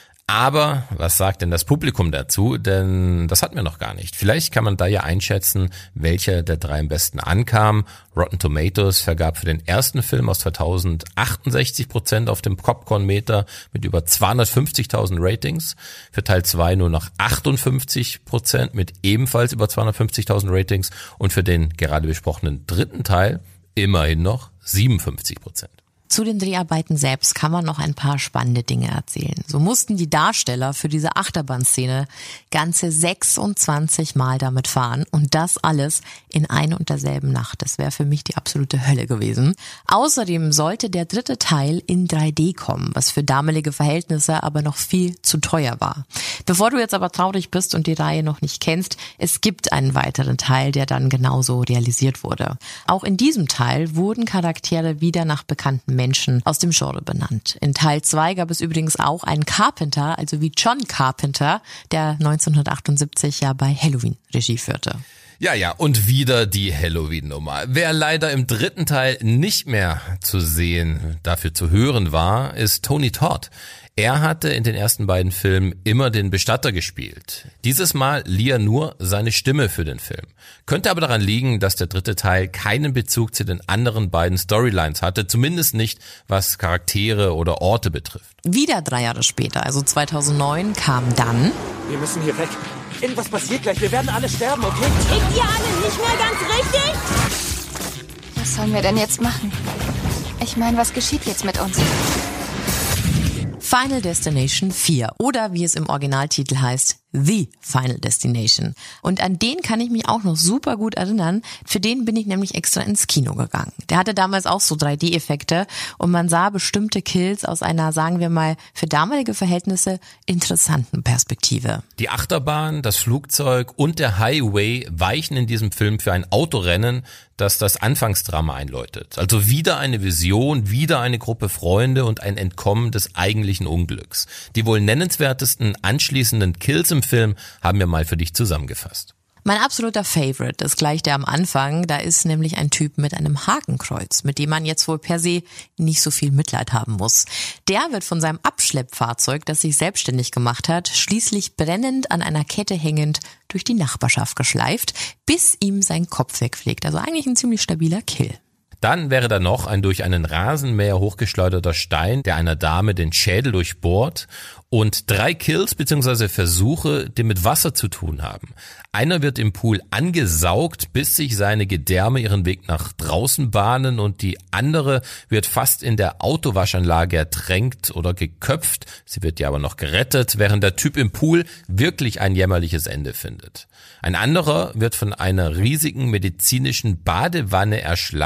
Aber was sagt denn das Publikum dazu? Denn das hatten wir noch gar nicht. Vielleicht kann man da ja einschätzen, welcher der drei am besten ankam. Rotten Tomatoes vergab für den ersten Film aus zweitausend achtundsechzig Prozent auf dem Popcorn-Meter mit über zweihundertfünfzigtausend Ratings. Für Teil zwei nur noch achtundfünfzig Prozent mit ebenfalls über zweihundertfünfzigtausend Ratings. Und für den gerade besprochenen dritten Teil immerhin noch siebenundfünfzig Prozent. Zu den Dreharbeiten selbst kann man noch ein paar spannende Dinge erzählen. So mussten die Darsteller für diese Achterbahnszene ganze sechsundzwanzig Mal damit fahren und das alles in ein und derselben Nacht. Das wäre für mich die absolute Hölle gewesen. Außerdem sollte der dritte Teil in drei D kommen, was für damalige Verhältnisse aber noch viel zu teuer war. Bevor du jetzt aber traurig bist und die Reihe noch nicht kennst, es gibt einen weiteren Teil, der dann genauso realisiert wurde. Auch in diesem Teil wurden Charaktere wieder nach bekannten Menschen aus dem Genre benannt. In Teil zwei gab es übrigens auch einen Carpenter, also wie John Carpenter, der neunzehnhundertachtundsiebzig ja bei Halloween Regie führte. Ja, ja, und wieder die Halloween-Nummer. Wer leider im dritten Teil nicht mehr zu sehen, dafür zu hören war, ist Tony Todd. Er hatte in den ersten beiden Filmen immer den Bestatter gespielt. Dieses Mal lieh er nur seine Stimme für den Film. Könnte aber daran liegen, dass der dritte Teil keinen Bezug zu den anderen beiden Storylines hatte, zumindest nicht, was Charaktere oder Orte betrifft. Wieder drei Jahre später, also zweitausendneun, kam dann... Wir müssen hier weg. Irgendwas passiert gleich, wir werden alle sterben, okay? Tickt ihr alle nicht mehr ganz richtig? Was sollen wir denn jetzt machen? Ich meine, was geschieht jetzt mit uns? Final Destination vier oder wie es im Originaltitel heißt, The Final Destination. Und an den kann ich mich auch noch super gut erinnern. Für den bin ich nämlich extra ins Kino gegangen. Der hatte damals auch so drei D-Effekte und man sah bestimmte Kills aus einer, sagen wir mal, für damalige Verhältnisse interessanten Perspektive. Die Achterbahn, das Flugzeug und der Highway weichen in diesem Film für ein Autorennen, das das Anfangsdrama einläutet. Also wieder eine Vision, wieder eine Gruppe Freunde und ein Entkommen des eigentlichen Unglücks. Die wohl nennenswertesten anschließenden Kills im Film haben wir mal für dich zusammengefasst. Mein absoluter Favorite ist gleich der am Anfang. Da ist nämlich ein Typ mit einem Hakenkreuz, mit dem man jetzt wohl per se nicht so viel Mitleid haben muss. Der wird von seinem Abschleppfahrzeug, das sich selbstständig gemacht hat, schließlich brennend an einer Kette hängend durch die Nachbarschaft geschleift, bis ihm sein Kopf wegfliegt. Also eigentlich ein ziemlich stabiler Kill. Dann wäre da noch ein durch einen Rasenmäher hochgeschleuderter Stein, der einer Dame den Schädel durchbohrt, und drei Kills bzw. Versuche, die mit Wasser zu tun haben. Einer wird im Pool angesaugt, bis sich seine Gedärme ihren Weg nach draußen bahnen, und die andere wird fast in der Autowaschanlage ertränkt oder geköpft. Sie wird ja aber noch gerettet, während der Typ im Pool wirklich ein jämmerliches Ende findet. Ein anderer wird von einer riesigen medizinischen Badewanne erschlagen.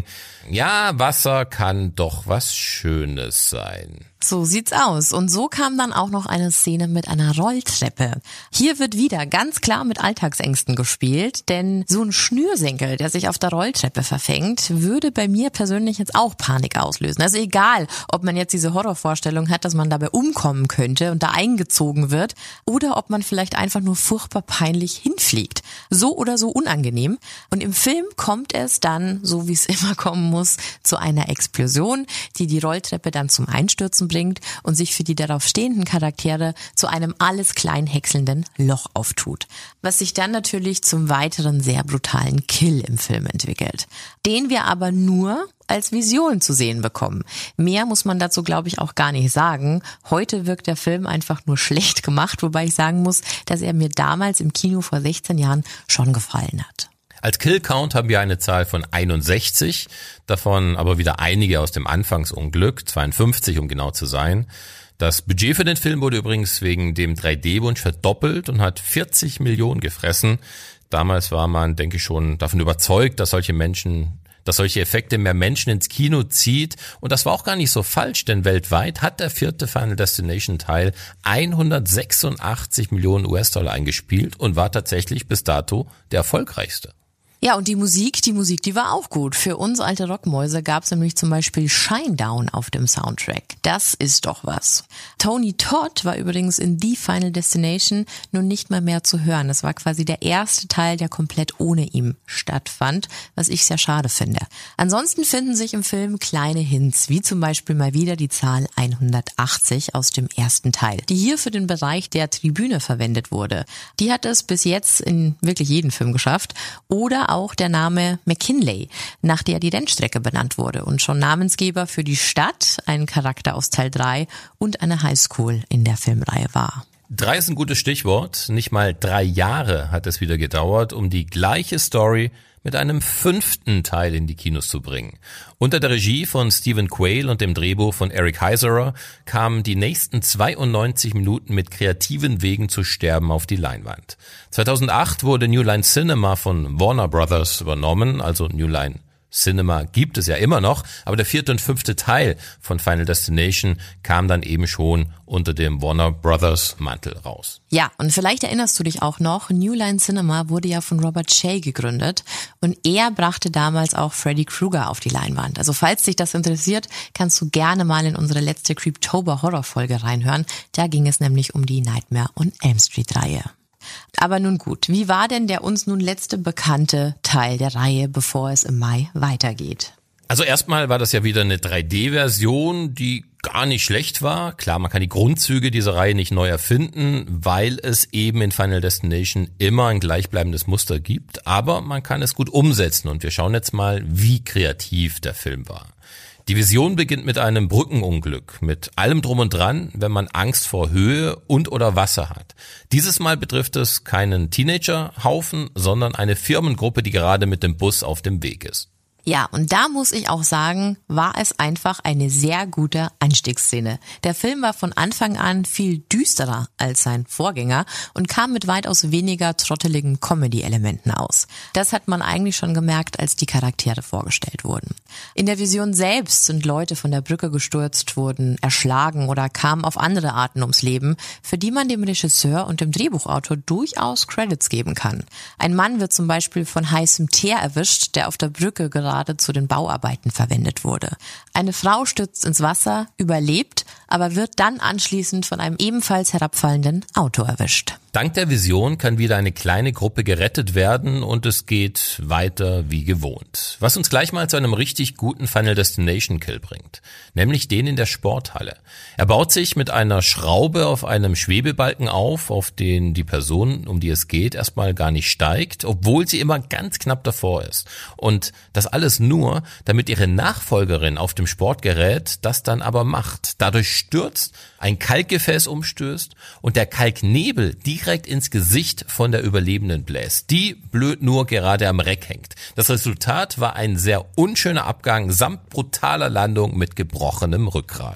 ja, Wasser kann doch was Schönes sein. So sieht's aus. Und so kam dann auch noch eine Szene mit einer Rolltreppe. Hier wird wieder ganz klar mit Alltagsängsten gespielt, denn so ein Schnürsenkel, der sich auf der Rolltreppe verfängt, würde bei mir persönlich jetzt auch Panik auslösen. Also egal, ob man jetzt diese Horrorvorstellung hat, dass man dabei umkommen könnte und da eingezogen wird, oder ob man vielleicht einfach nur furchtbar peinlich hinfliegt. So oder so unangenehm. Und im Film kommt es dann, so wie es immer kommen muss, zu einer Explosion, die die Rolltreppe dann zum Einstürzen bringt und sich für die darauf stehenden Charaktere zu einem alles klein häckselnden Loch auftut. Was sich dann natürlich zum weiteren sehr brutalen Kill im Film entwickelt. Den wir aber nur als Vision zu sehen bekommen. Mehr muss man dazu, glaube ich, auch gar nicht sagen. Heute wirkt der Film einfach nur schlecht gemacht, wobei ich sagen muss, dass er mir damals im Kino vor sechzehn Jahren schon gefallen hat. Als Kill-Count haben wir eine Zahl von einundsechzig, davon aber wieder einige aus dem Anfangsunglück, zweiundfünfzig um genau zu sein. Das Budget für den Film wurde übrigens wegen dem drei D-Wunsch verdoppelt und hat vierzig Millionen gefressen. Damals war man, denke ich, schon davon überzeugt, dass solche Menschen, dass solche Effekte mehr Menschen ins Kino zieht. Und das war auch gar nicht so falsch, denn weltweit hat der vierte Final Destination Teil hundertsechsundachtzig Millionen U S-Dollar eingespielt und war tatsächlich bis dato der erfolgreichste. Ja, und die Musik, die Musik, die war auch gut. Für uns alte Rockmäuse gab es nämlich zum Beispiel Shinedown auf dem Soundtrack. Das ist doch was. Tony Todd war übrigens in The Final Destination nun nicht mal mehr zu hören. Das war quasi der erste Teil, der komplett ohne ihn stattfand, was ich sehr schade finde. Ansonsten finden sich im Film kleine Hints, wie zum Beispiel mal wieder die Zahl hundertachtzig aus dem ersten Teil, die hier für den Bereich der Tribüne verwendet wurde. Die hat es bis jetzt in wirklich jeden Film geschafft. Oder auch der Name McKinley, nach der die Rennstrecke benannt wurde und schon Namensgeber für die Stadt, ein Charakter aus Teil drei und eine Highschool in der Filmreihe war. Drei ist ein gutes Stichwort. Nicht mal drei Jahre hat es wieder gedauert, um die gleiche Story mit einem fünften Teil in die Kinos zu bringen. Unter der Regie von Stephen Quayle und dem Drehbuch von Eric Heiserer kamen die nächsten zweiundneunzig Minuten mit kreativen Wegen zu sterben auf die Leinwand. zweitausendacht wurde New Line Cinema von Warner Brothers übernommen, also New Line Cinema gibt es ja immer noch, aber der vierte und fünfte Teil von Final Destination kam dann eben schon unter dem Warner Brothers Mantel raus. Ja, und vielleicht erinnerst du dich auch noch, New Line Cinema wurde ja von Robert Shaye gegründet und er brachte damals auch Freddy Krueger auf die Leinwand. Also falls dich das interessiert, kannst du gerne mal in unsere letzte Creeptober Horrorfolge reinhören. Da ging es nämlich um die Nightmare on Elm Street Reihe. Aber nun gut, wie war denn der uns nun letzte bekannte Teil der Reihe, bevor es im Mai weitergeht? Also erstmal war das ja wieder eine drei D-Version, die gar nicht schlecht war. Klar, man kann die Grundzüge dieser Reihe nicht neu erfinden, weil es eben in Final Destination immer ein gleichbleibendes Muster gibt. Aber man kann es gut umsetzen und wir schauen jetzt mal, wie kreativ der Film war. Die Vision beginnt mit einem Brückenunglück, mit allem drum und dran, wenn man Angst vor Höhe und oder Wasser hat. Dieses Mal betrifft es keinen Teenagerhaufen, sondern eine Firmengruppe, die gerade mit dem Bus auf dem Weg ist. Ja, und da muss ich auch sagen, war es einfach eine sehr gute Einstiegsszene. Der Film war von Anfang an viel düsterer als sein Vorgänger und kam mit weitaus weniger trotteligen Comedy-Elementen aus. Das hat man eigentlich schon gemerkt, als die Charaktere vorgestellt wurden. In der Vision selbst sind Leute von der Brücke gestürzt, wurden erschlagen oder kamen auf andere Arten ums Leben, für die man dem Regisseur und dem Drehbuchautor durchaus Credits geben kann. Ein Mann wird zum Beispiel von heißem Teer erwischt, der auf der Brücke gerade zu den Bauarbeiten verwendet wurde. Eine Frau stürzt ins Wasser, überlebt, aber wird dann anschließend von einem ebenfalls herabfallenden Auto erwischt. Dank der Vision kann wieder eine kleine Gruppe gerettet werden und es geht weiter wie gewohnt. Was uns gleich mal zu einem richtig guten Final Destination Kill bringt, nämlich den in der Sporthalle. Er baut sich mit einer Schraube auf einem Schwebebalken auf, auf den die Person, um die es geht, erstmal gar nicht steigt, obwohl sie immer ganz knapp davor ist. Und das alles nur, damit ihre Nachfolgerin auf dem Sportgerät das dann aber macht. Dadurch stürzt, ein Kalkgefäß umstößt und der Kalknebel direkt ins Gesicht von der Überlebenden bläst, die blöd nur gerade am Reck hängt. Das Resultat war ein sehr unschöner Abgang samt brutaler Landung mit gebrochenem Rückgrat.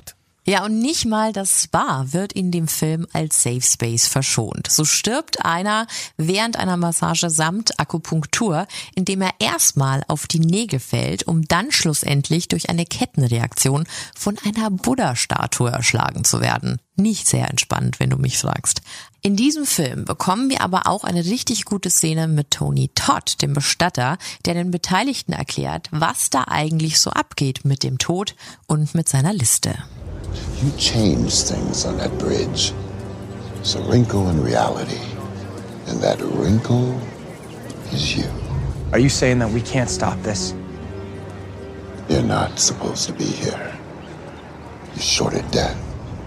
Ja, und nicht mal das Spa wird in dem Film als Safe Space verschont. So stirbt einer während einer Massage samt Akupunktur, indem er erstmal auf die Nägel fällt, um dann schlussendlich durch eine Kettenreaktion von einer Buddha-Statue erschlagen zu werden. Nicht sehr entspannt, wenn du mich fragst. In diesem Film bekommen wir aber auch eine richtig gute Szene mit Tony Todd, dem Bestatter, der den Beteiligten erklärt, was da eigentlich so abgeht mit dem Tod und mit seiner Liste. You changed things on that bridge. It's a wrinkle in reality. And that wrinkle is you. Are you saying that we can't stop this? You're not supposed to be here. You shorted death.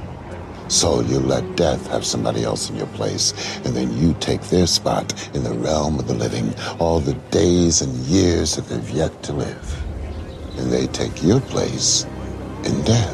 So you let death have somebody else in your place, and then you take their spot in the realm of the living, all the days and years that they've yet to live. And they take your place in death.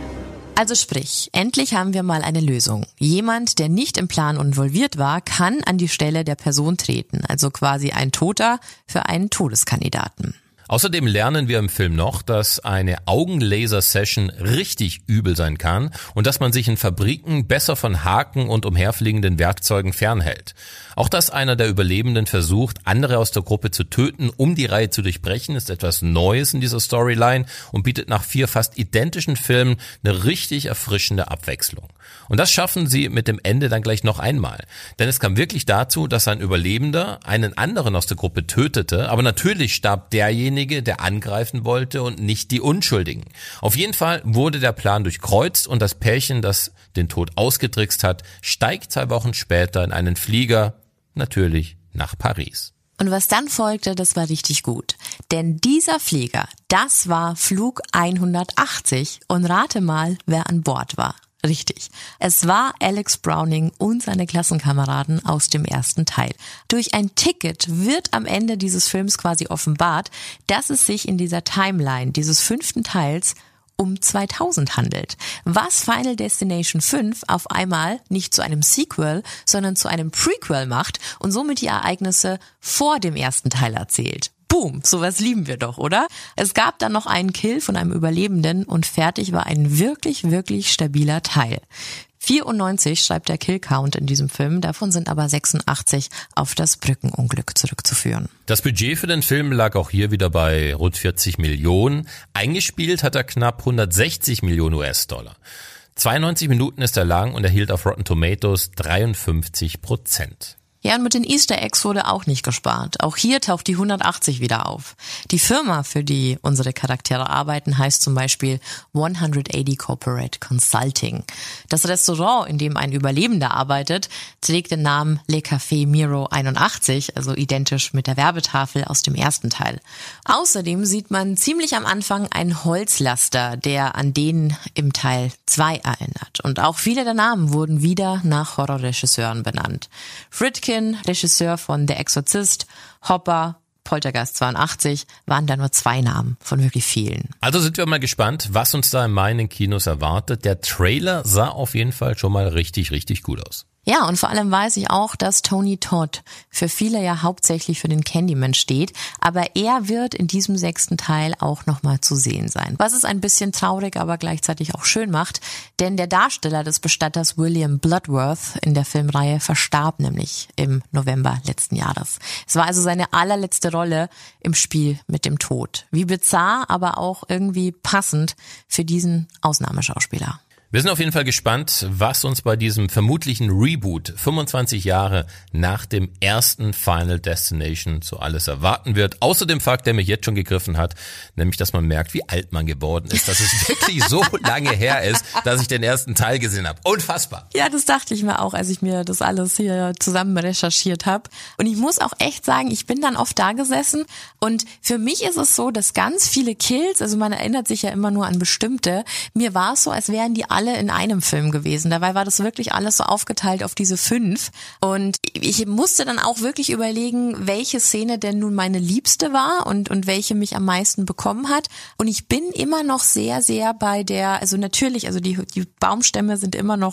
Also sprich, endlich haben wir mal eine Lösung. Jemand, der nicht im Plan involviert war, kann an die Stelle der Person treten. Also quasi ein Toter für einen Todeskandidaten. Außerdem lernen wir im Film noch, dass eine Augenlaser-Session richtig übel sein kann und dass man sich in Fabriken besser von Haken und umherfliegenden Werkzeugen fernhält. Auch dass einer der Überlebenden versucht, andere aus der Gruppe zu töten, um die Reihe zu durchbrechen, ist etwas Neues in dieser Storyline und bietet nach vier fast identischen Filmen eine richtig erfrischende Abwechslung. Und das schaffen sie mit dem Ende dann gleich noch einmal. Denn es kam wirklich dazu, dass ein Überlebender einen anderen aus der Gruppe tötete, aber natürlich starb derjenige, der angreifen wollte und nicht die Unschuldigen. Auf jeden Fall wurde der Plan durchkreuzt und das Pärchen, das den Tod ausgetrickst hat, steigt zwei Wochen später in einen Flieger, natürlich nach Paris. Und was dann folgte, das war richtig gut. Denn dieser Flieger, das war Flug hundertachtzig und rate mal, wer an Bord war. Richtig. Es war Alex Browning und seine Klassenkameraden aus dem ersten Teil. Durch ein Ticket wird am Ende dieses Films quasi offenbart, dass es sich in dieser Timeline dieses fünften Teils um zweitausend handelt. Was Final Destination fünf auf einmal nicht zu einem Sequel, sondern zu einem Prequel macht und somit die Ereignisse vor dem ersten Teil erzählt. Boom, sowas lieben wir doch, oder? Es gab dann noch einen Kill von einem Überlebenden und fertig war ein wirklich, wirklich stabiler Teil. vierundneunzig schreibt der Kill-Count in diesem Film, davon sind aber sechsundachtzig auf das Brückenunglück zurückzuführen. Das Budget für den Film lag auch hier wieder bei rund vierzig Millionen. Eingespielt hat er knapp hundertsechzig Millionen U S-Dollar. zweiundneunzig Minuten ist er lang und erhielt auf Rotten Tomatoes dreiundfünfzig Prozent. Ja, und mit den Easter Eggs wurde auch nicht gespart. Auch hier taucht die hundertachtzig wieder auf. Die Firma, für die unsere Charaktere arbeiten, heißt zum Beispiel hundertachtzig Corporate Consulting. Das Restaurant, in dem ein Überlebender arbeitet, trägt den Namen Le Café Miro einundachtzig, also identisch mit der Werbetafel aus dem ersten Teil. Außerdem sieht man ziemlich am Anfang einen Holzlaster, der an den im Teil zwei erinnert. Und auch viele der Namen wurden wieder nach Horrorregisseuren benannt. Friedkin, Regisseur von Der Exorzist, Hopper, Poltergeist zweiundachtzig, waren da nur zwei Namen von wirklich vielen. Also sind wir mal gespannt, was uns da in meinen Kinos erwartet. Der Trailer sah auf jeden Fall schon mal richtig, richtig gut aus. Ja, und vor allem weiß ich auch, dass Tony Todd für viele ja hauptsächlich für den Candyman steht, aber er wird in diesem sechsten Teil auch nochmal zu sehen sein. Was es ein bisschen traurig, aber gleichzeitig auch schön macht, denn der Darsteller des Bestatters William Bloodworth in der Filmreihe verstarb nämlich im November letzten Jahres. Es war also seine allerletzte Rolle im Spiel mit dem Tod. Wie bizarr, aber auch irgendwie passend für diesen Ausnahmeschauspieler. Wir sind auf jeden Fall gespannt, was uns bei diesem vermutlichen Reboot fünfundzwanzig Jahre nach dem ersten Final Destination so alles erwarten wird. Außer dem Fakt, der mich jetzt schon gegriffen hat, nämlich, dass man merkt, wie alt man geworden ist, dass es wirklich so lange her ist, dass ich den ersten Teil gesehen habe. Unfassbar. Ja, das dachte ich mir auch, als ich mir das alles hier zusammen recherchiert habe. Und ich muss auch echt sagen, ich bin dann oft da gesessen und für mich ist es so, dass ganz viele Kills, also man erinnert sich ja immer nur an bestimmte, mir war es so, als wären die alle in einem Film gewesen. Dabei war das wirklich alles so aufgeteilt auf diese fünf. Und ich musste dann auch wirklich überlegen, welche Szene denn nun meine liebste war und, und welche mich am meisten bekommen hat. Und ich bin immer noch sehr, sehr bei der, also natürlich, also die, die Baumstämme sind immer noch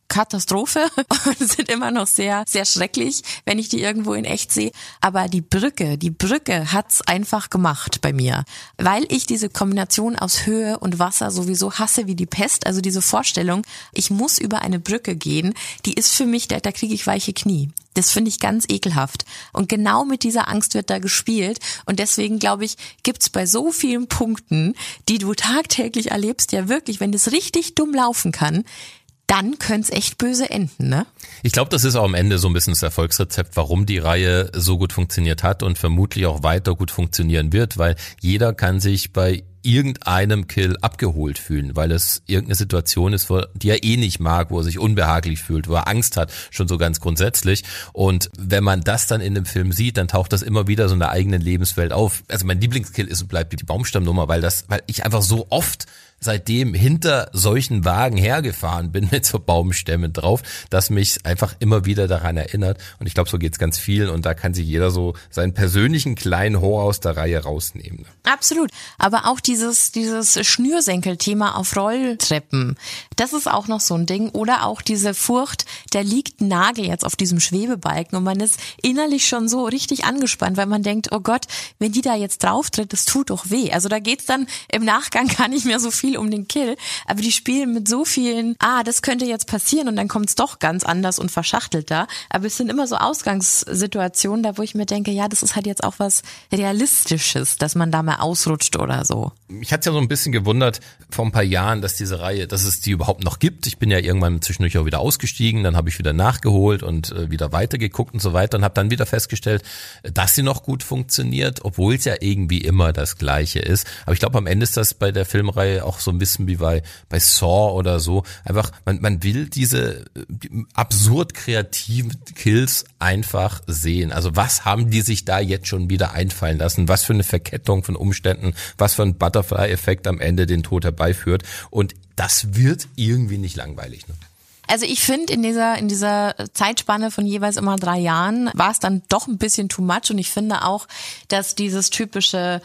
Katastrophe und sind immer noch sehr, sehr schrecklich, wenn ich die irgendwo in echt sehe. Aber die Brücke, die Brücke hat's einfach gemacht bei mir, weil ich diese Kombination aus Höhe und Wasser sowieso hasse wie die Pest. Also diese Vorstellung, ich muss über eine Brücke gehen, die ist für mich, da, da kriege ich weiche Knie. Das finde ich ganz ekelhaft. Und genau mit dieser Angst wird da gespielt. Und deswegen, glaube ich, gibt's bei so vielen Punkten, die du tagtäglich erlebst, ja wirklich, wenn das richtig dumm laufen kann, dann könnte es echt böse enden, ne? Ich glaube, das ist auch am Ende so ein bisschen das Erfolgsrezept, warum die Reihe so gut funktioniert hat und vermutlich auch weiter gut funktionieren wird, weil jeder kann sich bei irgendeinem Kill abgeholt fühlen, weil es irgendeine Situation ist, die er eh nicht mag, wo er sich unbehaglich fühlt, wo er Angst hat, schon so ganz grundsätzlich. Und wenn man das dann in dem Film sieht, dann taucht das immer wieder so in der eigenen Lebenswelt auf. Also mein Lieblingskill ist und bleibt die Baumstammnummer, weil das, weil ich einfach so oft seitdem hinter solchen Wagen hergefahren bin mit so Baumstämmen drauf, dass mich einfach immer wieder daran erinnert. Und ich glaube, so geht's ganz vielen und da kann sich jeder so seinen persönlichen kleinen Horror aus der Reihe rausnehmen. Absolut. Aber auch dieses, dieses Schnürsenkelthema auf Rolltreppen, das ist auch noch so ein Ding. Oder auch diese Furcht, da liegt ein Nagel jetzt auf diesem Schwebebalken und man ist innerlich schon so richtig angespannt, weil man denkt, oh Gott, wenn die da jetzt drauf tritt, das tut doch weh. Also da geht's dann im Nachgang gar nicht mehr so viel um den Kill, aber die spielen mit so vielen, ah, das könnte jetzt passieren und dann kommt's doch ganz anders und verschachtelt da. Aber es sind immer so Ausgangssituationen, da wo ich mir denke, ja, das ist halt jetzt auch was Realistisches, dass man da mal ausrutscht oder so. Mich hat's ja so ein bisschen gewundert vor ein paar Jahren, dass diese Reihe, dass es die überhaupt noch gibt. Ich bin ja irgendwann zwischendurch auch wieder ausgestiegen, dann habe ich wieder nachgeholt und äh, wieder weitergeguckt und so weiter und habe dann wieder festgestellt, dass sie noch gut funktioniert, obwohl es ja irgendwie immer das Gleiche ist. Aber ich glaube, am Ende ist das bei der Filmreihe auch so ein bisschen wie bei, bei Saw oder so. Einfach, man, man will diese absurd kreativen Kills einfach sehen. Also was haben die sich da jetzt schon wieder einfallen lassen? Was für eine Verkettung von Umständen, was für ein Butterfly-Effekt am Ende den Tod herbeiführt. Und das wird irgendwie nicht langweilig, ne? Also ich finde, in dieser in dieser Zeitspanne von jeweils immer drei Jahren war es dann doch ein bisschen too much und ich finde auch, dass dieses typische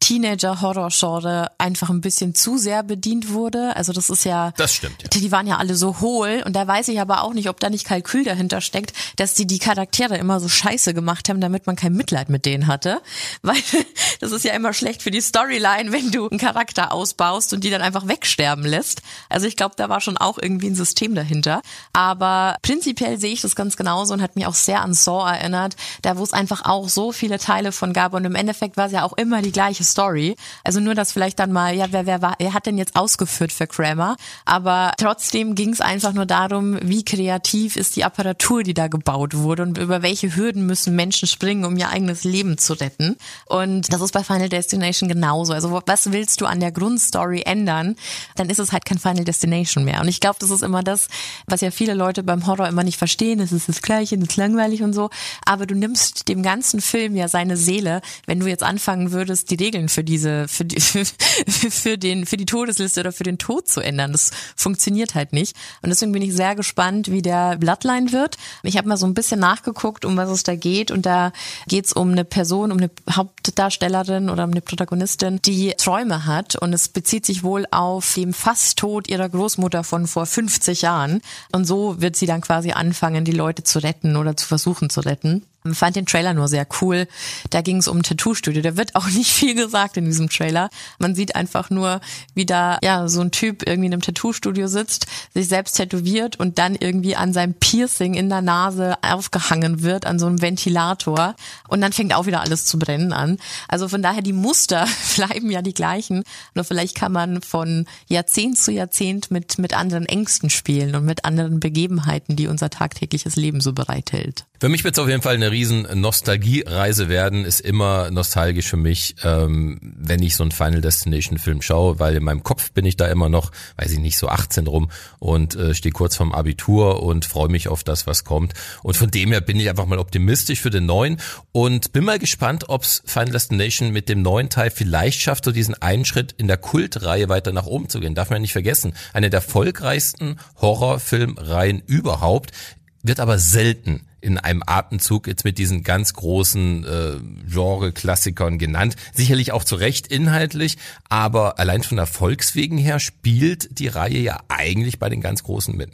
Teenager-Horror-Genre einfach ein bisschen zu sehr bedient wurde. Also das ist ja... Das stimmt, ja. Die waren ja alle so hohl und da weiß ich aber auch nicht, ob da nicht Kalkül dahinter steckt, dass die die Charaktere immer so scheiße gemacht haben, damit man kein Mitleid mit denen hatte. Weil das ist ja immer schlecht für die Storyline, wenn du einen Charakter ausbaust und die dann einfach wegsterben lässt. Also ich glaube, da war schon auch irgendwie ein System dahinter. Aber prinzipiell sehe ich das ganz genauso und hat mich auch sehr an Saw erinnert, da wo es einfach auch so viele Teile von gab und im Endeffekt war es ja auch immer die gleiche Story. Also nur, dass vielleicht dann mal, ja, wer, wer war, wer hat denn jetzt ausgeführt für Kramer? Aber trotzdem ging es einfach nur darum, wie kreativ ist die Apparatur, die da gebaut wurde und über welche Hürden müssen Menschen springen, um ihr eigenes Leben zu retten. Und das ist bei Final Destination genauso. Also was willst du an der Grundstory ändern? Dann ist es halt kein Final Destination mehr. Und ich glaube, das ist immer das, was ja viele Leute beim Horror immer nicht verstehen. Es ist das Gleiche, es ist langweilig und so. Aber du nimmst dem ganzen Film ja seine Seele, wenn du jetzt anfangen würdest, die Regeln für diese, für die, für, für den, für die Todesliste oder für den Tod zu ändern. Das funktioniert halt nicht. Und deswegen bin ich sehr gespannt, wie der Bloodline wird. Ich habe mal so ein bisschen nachgeguckt, um was es da geht. Und da geht es um eine Person, um eine Hauptdarstellerin oder um eine Protagonistin, die Träume hat. Und es bezieht sich wohl auf den Fasttod ihrer Großmutter von vor fünfzig Jahren. Und so wird sie dann quasi anfangen, die Leute zu retten oder zu versuchen zu retten. Ich fand den Trailer nur sehr cool. Da ging es um ein Tattoo-Studio. Da wird auch nicht viel gesagt in diesem Trailer. Man sieht einfach nur, wie da ja so ein Typ irgendwie in einem Tattoo-Studio sitzt, sich selbst tätowiert und dann irgendwie an seinem Piercing in der Nase aufgehangen wird, an so einem Ventilator. Und dann fängt auch wieder alles zu brennen an. Also von daher, die Muster bleiben ja die gleichen. Nur vielleicht kann man von Jahrzehnt zu Jahrzehnt mit, mit anderen Ängsten spielen und mit anderen Begebenheiten, die unser tagtägliches Leben so bereithält. Für mich wird es auf jeden Fall eine riesen Nostalgiereise werden, ist immer nostalgisch für mich, ähm, wenn ich so einen Final Destination Film schaue, weil in meinem Kopf bin ich da immer noch, weiß ich nicht, so achtzehn rum und äh, stehe kurz vorm Abitur und freue mich auf das, was kommt. Und von dem her bin ich einfach mal optimistisch für den neuen und bin mal gespannt, ob's Final Destination mit dem neuen Teil vielleicht schafft, so diesen einen Schritt in der Kultreihe weiter nach oben zu gehen. Darf man ja nicht vergessen, eine der erfolgreichsten Horrorfilmreihen überhaupt, wird aber selten in einem Atemzug jetzt mit diesen ganz großen äh, Genre-Klassikern genannt. Sicherlich auch zu Recht inhaltlich, aber allein von Erfolgswegen her spielt die Reihe ja eigentlich bei den ganz Großen mit, ne?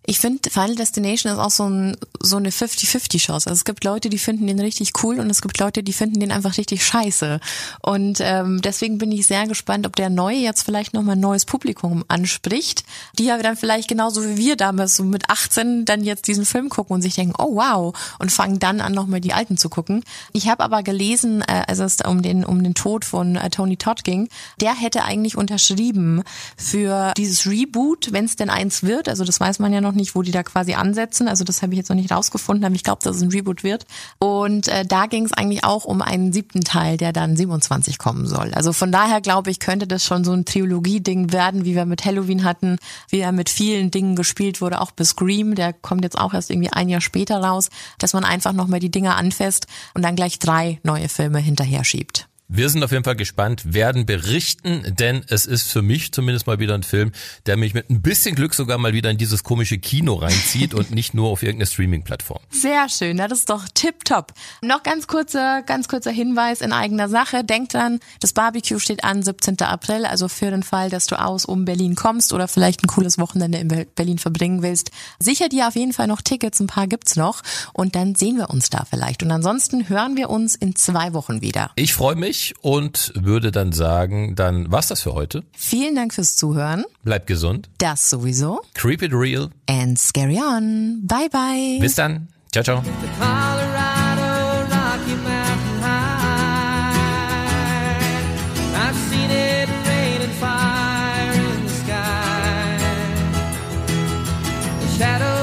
Ich finde, Final Destination ist auch so, ein, so eine fifty-fifty-Chance. Also es gibt Leute, die finden den richtig cool und es gibt Leute, die finden den einfach richtig scheiße. Und ähm, deswegen bin ich sehr gespannt, ob der Neue jetzt vielleicht nochmal ein neues Publikum anspricht, die ja dann vielleicht genauso wie wir damals so mit achtzehn dann jetzt diesen Film gucken und sich denken, oh wow, und fangen dann an, nochmal die alten zu gucken. Ich habe aber gelesen, äh, als es um den, um den Tod von äh, Tony Todd ging, der hätte eigentlich unterschrieben für dieses Reboot, wenn es denn eins wird. Also das weiß man ja noch nicht, wo die da quasi ansetzen. Also das habe ich jetzt noch nicht rausgefunden, aber ich glaube, dass es ein Reboot wird. Und äh, da ging es eigentlich auch um einen siebten Teil, der dann siebenundzwanzig kommen soll. Also von daher glaube ich, könnte das schon so ein Trilogie-Ding werden, wie wir mit Halloween hatten, wie er mit vielen Dingen gespielt wurde, auch bis Scream, der kommt jetzt auch erst irgendwie ein Jahr später raus, dass man einfach nochmal die Dinger anfasst und dann gleich drei neue Filme hinterher schiebt. Wir sind auf jeden Fall gespannt, werden berichten, denn es ist für mich zumindest mal wieder ein Film, der mich mit ein bisschen Glück sogar mal wieder in dieses komische Kino reinzieht und nicht nur auf irgendeine Streaming-Plattform. Sehr schön, das ist doch tipptopp. Noch ganz kurzer, ganz kurzer Hinweis in eigener Sache. Denkt dran, das Barbecue steht an, siebzehnten April, also für den Fall, dass du aus um Berlin kommst oder vielleicht ein cooles Wochenende in Berlin verbringen willst. Sicher dir auf jeden Fall noch Tickets, ein paar gibt's noch und dann sehen wir uns da vielleicht. Und ansonsten hören wir uns in zwei Wochen wieder. Ich freue mich und würde dann sagen, dann war's das für heute. Vielen Dank fürs Zuhören. Bleibt gesund. Das sowieso. Keep it real. And scary on. Bye bye. Bis dann. Ciao, ciao. Shadow